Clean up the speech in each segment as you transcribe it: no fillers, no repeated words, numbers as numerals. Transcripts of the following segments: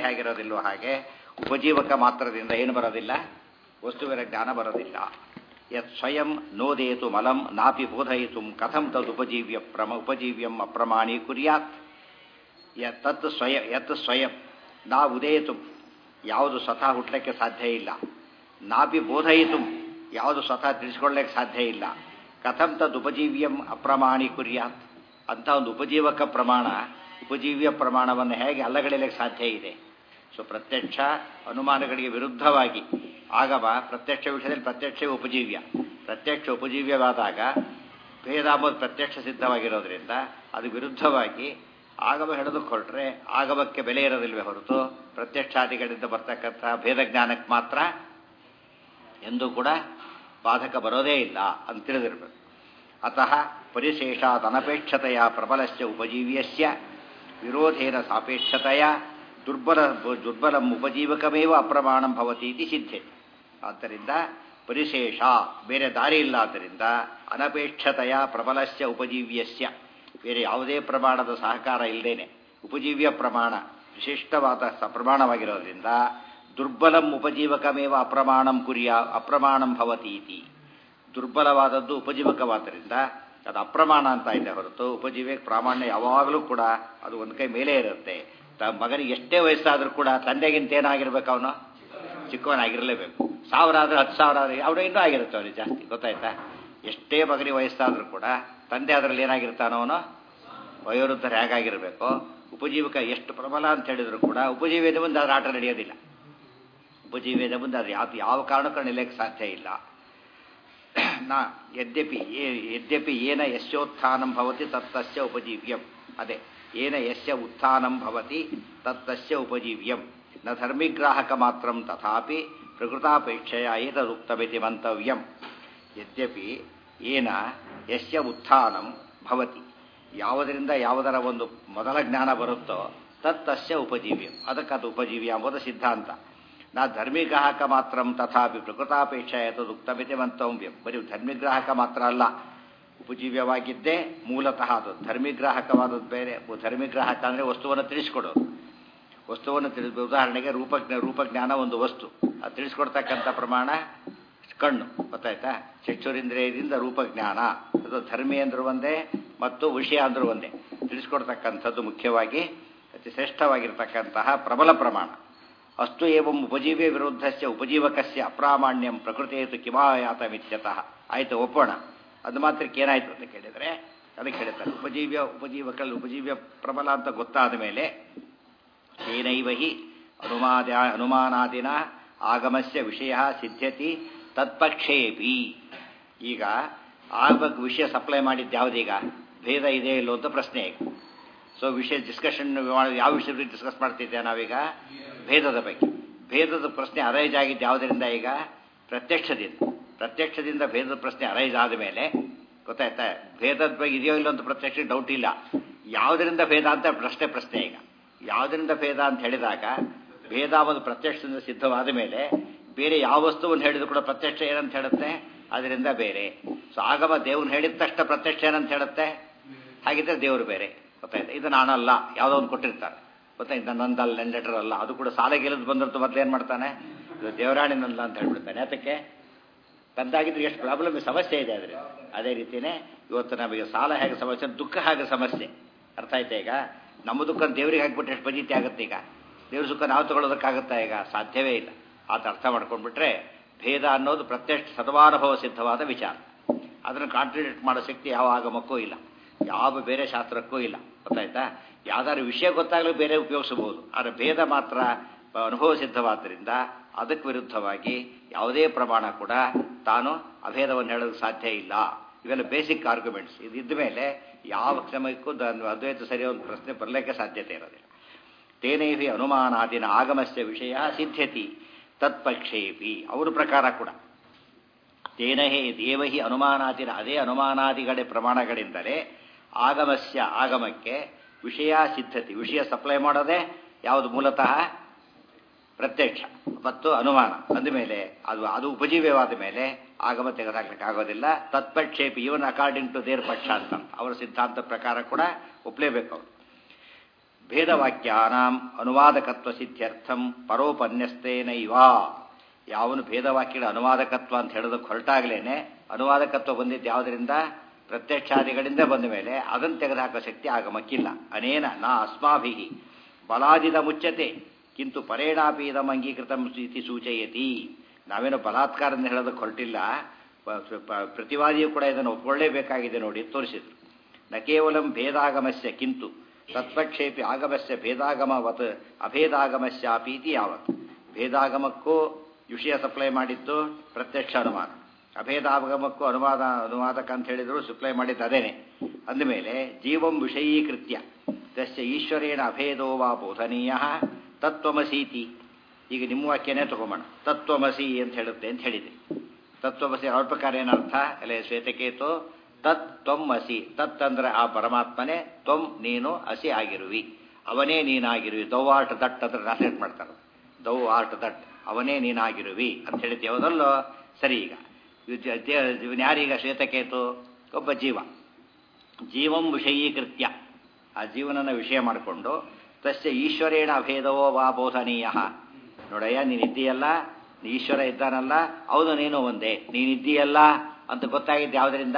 ಹೇಗಿರೋದಿಲ್ಲೋ ಹಾಗೆ ಉಪಜೀವಕ ಮಾತ್ರದಿಂದ ಏನು ಬರೋದಿಲ್ಲ, ವಸ್ತುವಿನ ಜ್ಞಾನ ಬರೋದಿಲ್ಲ. ಯತ್ ಸ್ವಯಂ ನೋದೇತು ಮಲಂ ನಾಪಿ ಬೋಧಯಿತು ಕಥಂ ಉಪಜೀವ್ಯಂ ಅಪ್ರಮಾಣೀಕುರ್ಯಾತ್. ಯತ್ ಸ್ವಯಂ ನಾ ಉದೇತು, ಯಾವುದು ಸ್ವತಃ ಹುಟ್ಟಲಿಕ್ಕೆ ಸಾಧ್ಯ ಇಲ್ಲ, ನಾಪಿ ಬೋಧಯಿತು, ಯಾವುದು ಸ್ವತಃ ತಿಳಿಸ್ಕೊಳ್ಳಕ್ಕೆ ಸಾಧ್ಯ ಇಲ್ಲ, ಕಥಂ ಉಪಜೀವ್ಯಂ ಅಪ್ರಮಾಣೀಕುರ್ಯಾತ್. ಅಂಥ ಒಂದು ಉಪಜೀವಕ ಪ್ರಮಾಣ, ಉಪಜೀವ್ಯ ಪ್ರಮಾಣವನ್ನು ಹೇಗೆ ಅಲ್ಲಗಳೆಯಲಿಕ್ಕೆ ಸಾಧ್ಯ ಇದೆ? ಸೊ ಪ್ರತ್ಯಕ್ಷ ಅನುಮಾನಗಳಿಗೆ ವಿರುದ್ಧವಾಗಿ ಆಗಮ ಪ್ರತ್ಯಕ್ಷ ವಿಷಯದಲ್ಲಿ ಪ್ರತ್ಯಕ್ಷ ಉಪಜೀವ್ಯ, ಪ್ರತ್ಯಕ್ಷ ಉಪಜೀವ್ಯವಾದಾಗ ಭೇದ ಅಂಬುದು ಪ್ರತ್ಯಕ್ಷ ಸಿದ್ಧವಾಗಿರೋದ್ರಿಂದ ಅದು ವಿರುದ್ಧವಾಗಿ ಆಗಮ ಹೇಳೋದಕ್ಕೆ ಹೊರಟ್ರೆ ಆಗಮಕ್ಕೆ ಬೆಲೆ ಇರೋದಿಲ್ವೇ ಹೊರತು ಪ್ರತ್ಯಕ್ಷಾದಿಗಳಿಂದ ಬರ್ತಕ್ಕಂಥ ಭೇದ ಜ್ಞಾನಕ್ಕೆ ಮಾತ್ರ ಎಂದೂ ಕೂಡ ಬಾಧಕ ಬರೋದೇ ಇಲ್ಲ ಅಂತ ತಿಳಿದಿರಬೇಕು. ಅತಃ ಪರಿಶೇಷಾತ್ ಅನಪೇಕ್ಷತೆಯ ಪ್ರಬಲಶ್ಚ ಉಪಜೀವ್ಯಸ್ಯ ವಿರೋಧೇನ ಸಾಪೇಕ್ಷತೆಯ ದುರ್ಬಲಂ ಉಪಜೀವಕಮೇವ ಅಪ್ರಮಾಣಂ ಭವತಿ ಇತಿ ಸಿದ್ಧೆ. ಆದ್ದರಿಂದ ಪರಿಶೇಷ ಬೇರೆ ದಾರಿ ಇಲ್ಲ. ಆದ್ದರಿಂದ ಅನಪೇಕ್ಷತೆಯ ಪ್ರಬಲಶ್ಚ ಉಪಜೀವ್ಯಸ್ಯ, ಬೇರೆ ಯಾವುದೇ ಪ್ರಮಾಣದ ಸಹಕಾರ ಇಲ್ಲದೇನೆ ಉಪಜೀವ್ಯ ಪ್ರಮಾಣ ವಿಶಿಷ್ಟವಾದ ಪ್ರಮಾಣವಾಗಿರೋದ್ರಿಂದ ದುರ್ಬಲಂ ಉಪಜೀವಕಮೇವ ಅಪ್ರಮಾಣಂ ಭವತಿ ಇತಿ. ದುರ್ಬಲವಾದದ್ದು ಉಪಜೀವಕವಾದ್ದರಿಂದ ಅದು ಅಪ್ರಮಾಣ ಅಂತ ಇದೆ ಹೊರತು ಉಪಜೀವಕ ಪ್ರಾಮಾಣ್ಯ ಯಾವಾಗಲೂ ಕೂಡ ಅದು ಒಂದು ಕೈ ಮೇಲೆ ಇರುತ್ತೆ. ಮಗನಿಗೆ ಎಷ್ಟೇ ವಯಸ್ಸಾದರೂ ಕೂಡ ತಂದೆಗಿಂತ ಏನಾಗಿರ್ಬೇಕು, ಅವನು ಚಿಕ್ಕವನಾಗಿರಲೇಬೇಕು. 1000 ಆದ್ರೆ 10,000 ಆದ್ರೆ ಅವನು ಇನ್ನೂ ಆಗಿರುತ್ತೆ, ಅವನಿಗೆ ಜಾಸ್ತಿ. ಗೊತ್ತಾಯ್ತಾ? ಎಷ್ಟೇ ಮಗನಿಗೆ ವಯಸ್ಸಾದರೂ ಕೂಡ ತಂದೆ ಅದರಲ್ಲಿ ಏನಾಗಿರ್ತಾನೋ ಅವನು ವಯೋವೃದ್ಧರು ಹೇಗಾಗಿರಬೇಕು. ಉಪಜೀವಕ ಎಷ್ಟು ಪ್ರಬಲ ಅಂತ ಹೇಳಿದ್ರು ಕೂಡ ಉಪಜೀವ್ಯದ ಮುಂದೆ ಅದರ ಆಟ ನಡೆಯೋದಿಲ್ಲ. ಉಪಜೀವ್ಯದ ಮುಂದೆ ಅದು ಯಾವ ಕಾರಣಕ್ಕೂ ನಿಲ್ಲಕ್ಕೆ ಸಾಧ್ಯ ಇಲ್ಲ. ಯದ್ಯಪಿ ಏನ ಯಸ್ಯೋತ್ಥಾನಂ ಭವತಿ ತತ್ತಸ್ಯ ಉಪಜೀವ್ಯಂ. ಅದೇ ಏನ ಯಸ್ಯ ಉತ್ಥಾನಂ ಭವತಿ ತತ್ತಸ್ಯ ಉಪಜೀವ್ಯಂ ನ ಧರ್ಮಿಗ್ರಾಹಕ ಮಾತ್ರಂ ತಥಾಪಿ ಪ್ರಕೃತಾಪೇಕ್ಷೆಯ ಏತದುಕ್ತಮಿತಿ ಮಂತವ್ಯಂ. ಯದ್ಯಪಿ ಏನ ಯಸ್ಯ ಉತ್ಥಾನಂ ಭವತಿ, ಯಾವುದರಿಂದ ಯಾವುದರ ಒಂದು ಮೊದಲ ಜ್ಞಾನ ಬರುತ್ತೋ ತತ್ತಸ್ಯ ಉಪಜೀವ್ಯಂ, ಅದಕ್ಕದು ಉಪಜೀವ್ಯ ಎಂಬುದು ಸಿದ್ಧಾಂತ. ನಾ ಧರ್ಮಿಗ್ರಾಹಕ ಮಾತ್ರಂ ತಥಾಪಿ ಪ್ರಕೃತಾಪೇಕ್ಷೆಯ ಏತದುಕ್ತಮಿತಿ ಮಂತವ್ಯಂ. ಬರೀ ಧರ್ಮಿಗ್ರಾಹಕ ಮಾತ್ರ ಅಲ್ಲ, ಉಪಜೀವ್ಯವಾಗಿದ್ದೇ ಮೂಲತಃ ಅದು. ಧರ್ಮಿಗ್ರಾಹಕವಾದದ್ದು ಬೇರೆ. ಧರ್ಮಿಗ್ರಾಹಕ ಅಂದರೆ ವಸ್ತುವನ್ನು ತಿಳಿಸ್ಕೊಡೋದು. ವಸ್ತುವನ್ನು ಉದಾಹರಣೆಗೆ ರೂಪಜ್ಞಾನ ಒಂದು ವಸ್ತು, ಅದು ತಿಳಿಸ್ಕೊಡ್ತಕ್ಕಂಥ ಪ್ರಮಾಣ ಕಣ್ಣು. ಗೊತ್ತಾಯ್ತಾ? ಚಕ್ಷುರಿಂದ್ರಿಯದಿಂದ ರೂಪಜ್ಞಾನ, ಅದು ಧರ್ಮಿ ಅಂದ್ರೂ ಒಂದೇ ಮತ್ತು ವಿಷಯ ಅಂದ್ರೂ ಒಂದೇ. ತಿಳಿಸ್ಕೊಡ್ತಕ್ಕಂಥದ್ದು ಮುಖ್ಯವಾಗಿ ಅತಿ ಶ್ರೇಷ್ಠವಾಗಿರ್ತಕ್ಕಂತಹ ಪ್ರಬಲ ಪ್ರಮಾಣ. ಅಷ್ಟು ಏವಂ ಉಪಜೀವ್ಯ ವಿರುದ್ಧಸ್ಯ ಉಪಜೀವಕಸ್ಯ ಅಪ್ರಾಮಾಣ್ಯಂ ಪ್ರಕೃತಿಯೇತು ಕಿಮಾಯಾತಮಿತ್ಯತಃ. ಆಯಿತು, ಒಪ್ಪೋಣ. ಅದು ಮಾತ್ರಕ್ಕೆ ಏನಾಯಿತು ಅಂತ ಕೇಳಿದರೆ ಅದಕ್ಕೆ ಹೇಳ್ತಾರೆ, ಉಪಜೀವ್ಯ ಪ್ರಬಲ ಅಂತ ಗೊತ್ತಾದ ಮೇಲೆ ಏನೈವ ಹಿ ಅನುಮಾನಾದಿನ ಆಗಮಸ್ಯ ವಿಷಯ ಸಿದ್ಧ್ಯತಿ ತತ್ಪಕ್ಷೇಪಿ. ಈಗ ಆಗಬೇಕು ವಿಷಯ ಸಪ್ಲೈ ಮಾಡಿದ್ದು ಯಾವುದೀಗ? ಭೇದ ಇದೆ ಇಲ್ಲೋ ಅಂತ ಪ್ರಶ್ನೆ. ಈಗ ಸೊ ವಿಷಯ ಡಿಸ್ಕಷನ್ ಯಾವ ವಿಷಯದ ಡಿಸ್ಕಸ್ ಮಾಡ್ತಿದ್ದೆ ನಾವೀಗ? ಭೇದದ ಬಗ್ಗೆ. ಭೇದದ ಪ್ರಶ್ನೆ ಅರೈಜ್ ಆಗಿದ್ದು ಯಾವುದರಿಂದ? ಈಗ ಪ್ರತ್ಯಕ್ಷದಿಂದ ಭೇದದ ಪ್ರಶ್ನೆ ಅರೈಜ್ ಆದ ಮೇಲೆ ಗೊತ್ತಾಯ್ತಾ, ಭೇದದ ಬಗ್ಗೆ ಇದೆಯೋ ಇಲ್ಲೋ ಅಂತ ಪ್ರತ್ಯಕ್ಷ ಡೌಟ್ ಇಲ್ಲ. ಯಾವುದರಿಂದ ಭೇದ ಅಂತ ಪ್ರಶ್ನೆ. ಈಗ ಯಾವುದರಿಂದ ಭೇದ ಅಂತ ಹೇಳಿದಾಗ ಭೇದ ಒಂದು ಪ್ರತ್ಯಕ್ಷದಿಂದ ಸಿದ್ಧವಾದ ಮೇಲೆ ಬೇರೆ ಯಾವ ವಸ್ತುವನ್ನು ಹೇಳಿದ್ರು ಕೂಡ ಪ್ರತ್ಯಕ್ಷ ಏನಂತ ಹೇಳುತ್ತೆ? ಅದರಿಂದ ಬೇರೆ. ಸೊ ಆಗಮ ದೇವ್ರನ್ನ ಹೇಳಿದ ತಕ್ಷಣ ಪ್ರತ್ಯಕ್ಷ ಏನಂತ ಹೇಳುತ್ತೆ? ಹಾಗಿದ್ರೆ ದೇವರು ಬೇರೆ. ಗೊತ್ತಾಯ್ತಾ? ಇದು ನಾನಲ್ಲ, ಯಾವುದೋ ಒಂದು ಕೊಟ್ಟಿರ್ತಾರೆ. ಗೊತ್ತಾಯ್ತು, ನಂದಲ್ಲ, ನನ್ನ ಲೆಟರ್ ಅಲ್ಲ. ಅದು ಕೂಡ ಸಾಲ ಗೆಲ್ಲದು ಬಂದಿರ್ತು, ಮೊದಲೇನು ಮಾಡ್ತಾನೆ? ಇದು ದೇವರಾಣಿನಲ್ಲ ಅಂತ ಹೇಳ್ಬಿಡ್ತಾನೆ. ಯಾತಕ್ಕೆ? ತಂದಾಗಿದ್ರೆ ಎಷ್ಟು ಪ್ರಾಬ್ಲಮ್, ಸಮಸ್ಯೆ ಇದೆ. ಆದರೆ ಅದೇ ರೀತಿಯೇ ಇವತ್ತು ನಮಗೆ ಸಾಲ ಹೇಗೆ ಸಮಸ್ಯೆ, ದುಃಖ ಹೇಗೆ ಸಮಸ್ಯೆ. ಅರ್ಥ ಆಯ್ತಾ? ಈಗ ನಮ್ಮ ದುಃಖ ದೇವರಿಗೆ ಹಾಕಿಬಿಟ್ರೆ ಎಷ್ಟು ಬಜೀತಿ ಆಗುತ್ತೆ. ಈಗ ದೇವ್ರ ಸುಖ ನಾವು ತಗೊಳ್ಳೋದಕ್ಕಾಗುತ್ತಾ? ಈಗ ಸಾಧ್ಯವೇ ಇಲ್ಲ. ಆತ ಅರ್ಥ ಮಾಡ್ಕೊಂಡ್ಬಿಟ್ರೆ ಭೇದ ಅನ್ನೋದು ಪ್ರತ್ಯಕ್ಷ ಸದವಾನುಭವ ಸಿದ್ಧವಾದ ವಿಚಾರ. ಅದನ್ನು ಕಾಂಟ್ರಿಬ್ಯೂಟ್ ಮಾಡೋ ಶಕ್ತಿ ಯಾವ ಆಗಮಕ್ಕೂ ಇಲ್ಲ, ಯಾವ ಬೇರೆ ಶಾಸ್ತ್ರಕ್ಕೂ ಇಲ್ಲ. ಗೊತ್ತಾಯ್ತಾ? ಯಾವ್ದಾದ್ರು ವಿಷಯ ಗೊತ್ತಾಗಲೂ ಬೇರೆ ಉಪಯೋಗಿಸಬಹುದು. ಆದರೆ ಭೇದ ಮಾತ್ರ ಅನುಭವ ಸಿದ್ಧವಾದ್ದರಿಂದ ಅದಕ್ಕೆ ವಿರುದ್ಧವಾಗಿ ಯಾವುದೇ ಪ್ರಮಾಣ ಕೂಡ ತಾನು ಅಭೇದವನ್ನು ಹೇಳೋದಕ್ಕೆ ಸಾಧ್ಯ ಇಲ್ಲ. ಇವೆಲ್ಲ ಬೇಸಿಕ್ ಆರ್ಗ್ಯುಮೆಂಟ್ಸ್. ಇದಿದ್ದ ಮೇಲೆ ಯಾವ ಸಮಯಕ್ಕೂ ಅದ್ವೈತ ಸರಿಯಾದ ಒಂದು ಪ್ರಶ್ನೆ ಬರಲಿಕ್ಕೆ ಸಾಧ್ಯತೆ ಇರೋದಿಲ್ಲ. ತೇನೈಹಿ ಅನುಮಾನಾದಿನ ಆಗಮಸ್ಯ ವಿಷಯ ಸಿದ್ಧ್ಯತಿ ತತ್ಪಕ್ಷೇಪಿ. ಅವರ ಪ್ರಕಾರ ಕೂಡ ತೇನಹಿ ದೇವಹಿ ಅನುಮಾನಾದಿನ, ಅದೇ ಅನುಮಾನಾದಿಗಳೇ ಪ್ರಮಾಣಗಳಿಂದಲೇ ಆಗಮಕ್ಕೆ ವಿಷಯ ಸಿದ್ಧತಿ. ವಿಷಯ ಸಪ್ಲೈ ಮಾಡೋದೇ ಯಾವುದು? ಮೂಲತಃ ಪ್ರತ್ಯಕ್ಷ ಮತ್ತು ಅನುಮಾನ. ಅಂದಮೇಲೆ ಅದು ಉಪಜೀವ್ಯವಾದ ಮೇಲೆ ಆಗಮ ತೆಗೆದಾಕ್ಲಿಕ್ಕೆ ಆಗೋದಿಲ್ಲ. ತತ್ಪಕ್ಷೇಪಿ, ಇವನ್ ಅಕಾರ್ಡಿಂಗ್ ಟು ದೇರ್ ಪಕ್ಷ ಅಂತ ಅವರ ಸಿದ್ಧಾಂತ ಪ್ರಕಾರ ಕೂಡ ಒಪ್ಪಲೇಬೇಕು ಅವರು. ಭೇದವಾಕ್ಯಾನಾಂ ಅನುವಾದಕತ್ವ ಸಿದ್ಧ್ಯರ್ಥಂ ಪರೋಪನ್ಯಸ್ತೇನೈವ. ಯಾವನು ಭೇದವಾಕ್ಯಗಳ ಅನುವಾದಕತ್ವ ಅಂತ ಹೇಳೋದಕ್ಕೆ ಹೊರಟಾಗಲೇನೆ ಅನುವಾದಕತ್ವ ಬಂದಿದ್ದು ಯಾವುದರಿಂದ? ಪ್ರತ್ಯಕ್ಷಾದಿಗಳಿಂದ ಬಂದ ಮೇಲೆ ಅದನ್ನು ತೆಗೆದುಹಾಕೋ ಶಕ್ತಿ ಆಗಮಕ್ಕಿಲ್ಲ. ಅನೇನ ನಾ ಅಸ್ಮಾಭಿ ಬಲಾದಿದ ಮುಚ್ಚತೆ ಕಿಂತು ಪರೇಣಾಪಿ ಇದಂ ಅಂಗೀಕೃತಂ ಇತಿ ಸೂಚಯತಿ. ನಾವೇನೋ ಬಲಾತ್ಕಾರದಿಂದ ಹೇಳೋದಕ್ಕೆ ಹೊರಟಿಲ್ಲ, ಪ್ರತಿವಾದಿಯೂ ಕೂಡ ಇದನ್ನು ಒಪ್ಪಿಕೊಳ್ಳೇಬೇಕಾಗಿದೆ ನೋಡಿ ತೋರಿಸಿದ್ರು. ನ ಕೇವಲಂ ಭೇದಾಗಮಸ್ಯ ಕಿಂತು ತತ್ಪಕ್ಷೇಪಿ ಆಗಮಸ್ಯ ಭೇದಾಗಮವತ್ ಅಭೇದಾಗಮಸ್ಯಾಪೀತಿ ಯಾವತ್. ಭೇದಾಗಮಕ್ಕೂ ವಿಷಯ ಸಪ್ಲೈ ಮಾಡಿದ್ದು ಪ್ರತ್ಯಕ್ಷ ಅನುಮಾನ, ಅಭೇದಾಗಮಕ್ಕೂ ಅನುವಾದಕ ಅಂತ ಹೇಳಿದ್ರು ಸಪ್ಲೈ ಮಾಡಿದ್ದು ಅದೇನೆ. ಅಂದಮೇಲೆ ಜೀವಂ ವಿಷಯೀಕೃತ್ಯ ತಸ್ಯ ಈಶ್ವರೇಣ ಅಭೇದೋ ವಾ ಬೋಧನೀಯ ತತ್ವಮಸೀತಿ. ಈಗ ನಿಮ್ಮ ವಾಕ್ಯನೇ ತಗೊಂಬೋಣ. ತತ್ವಮಸಿ ಅಂತ ಹೇಳುತ್ತೆ ಅಂತ ಹೇಳಿದೆ. ತತ್ವಮಸಿ ಅವ್ರ ಪ್ರಕಾರ ಏನರ್ಥ? ಅಲ್ಲೇ ಶ್ವೇತಕೇತು ತತ್ ತ್ವಂ ಅಸಿ. ತತ್ ಅಂದ್ರೆ ಆ ಪರಮಾತ್ಮನೇ, ತ್ವಂ ನೀನು, ಅಸಿ ಆಗಿರುವಿ, ಅವನೇ ನೀನಾಗಿರುವಿ. ದೌ ಆರ್ಟ್ ದಟ್ ಅಂತ ಟ್ರಾನ್ಸ್ಲೇಟ್ ಮಾಡ್ತಾರೆ. ದೌ ಆರ್ಟ್ ದಟ್, ಅವನೇ ನೀನಾಗಿರುವಿ ಅಂತ ಹೇಳ್ತೀವಿ, ಹೌದಲ್ಲೋ? ಸರಿ. ಈಗ ಇವನ್ ಯಾರೀಗ ಶ್ವೇತಕೇತು? ಒಬ್ಬ ಜೀವ. ಜೀವಂ ವಿಷಯೀಕೃತ್ಯ, ಆ ಜೀವನನ ವಿಷಯ ಮಾಡಿಕೊಂಡು ತಸ್ಯ ಈಶ್ವರೇಣ ಅಭೇದವೋ ವಾ ಬೋಧನೀಯ. ನೋಡಯ್ಯ, ನೀನಿದ್ದೀಯಲ್ಲ, ಈಶ್ವರ ಇದ್ದಾನಲ್ಲ, ಹೌದು ನೀನು ಒಂದೇ, ನೀನಿದ್ದೀಯಲ್ಲ ಅಂತ ಗೊತ್ತಾಗಿದ್ದು ಯಾವುದರಿಂದ?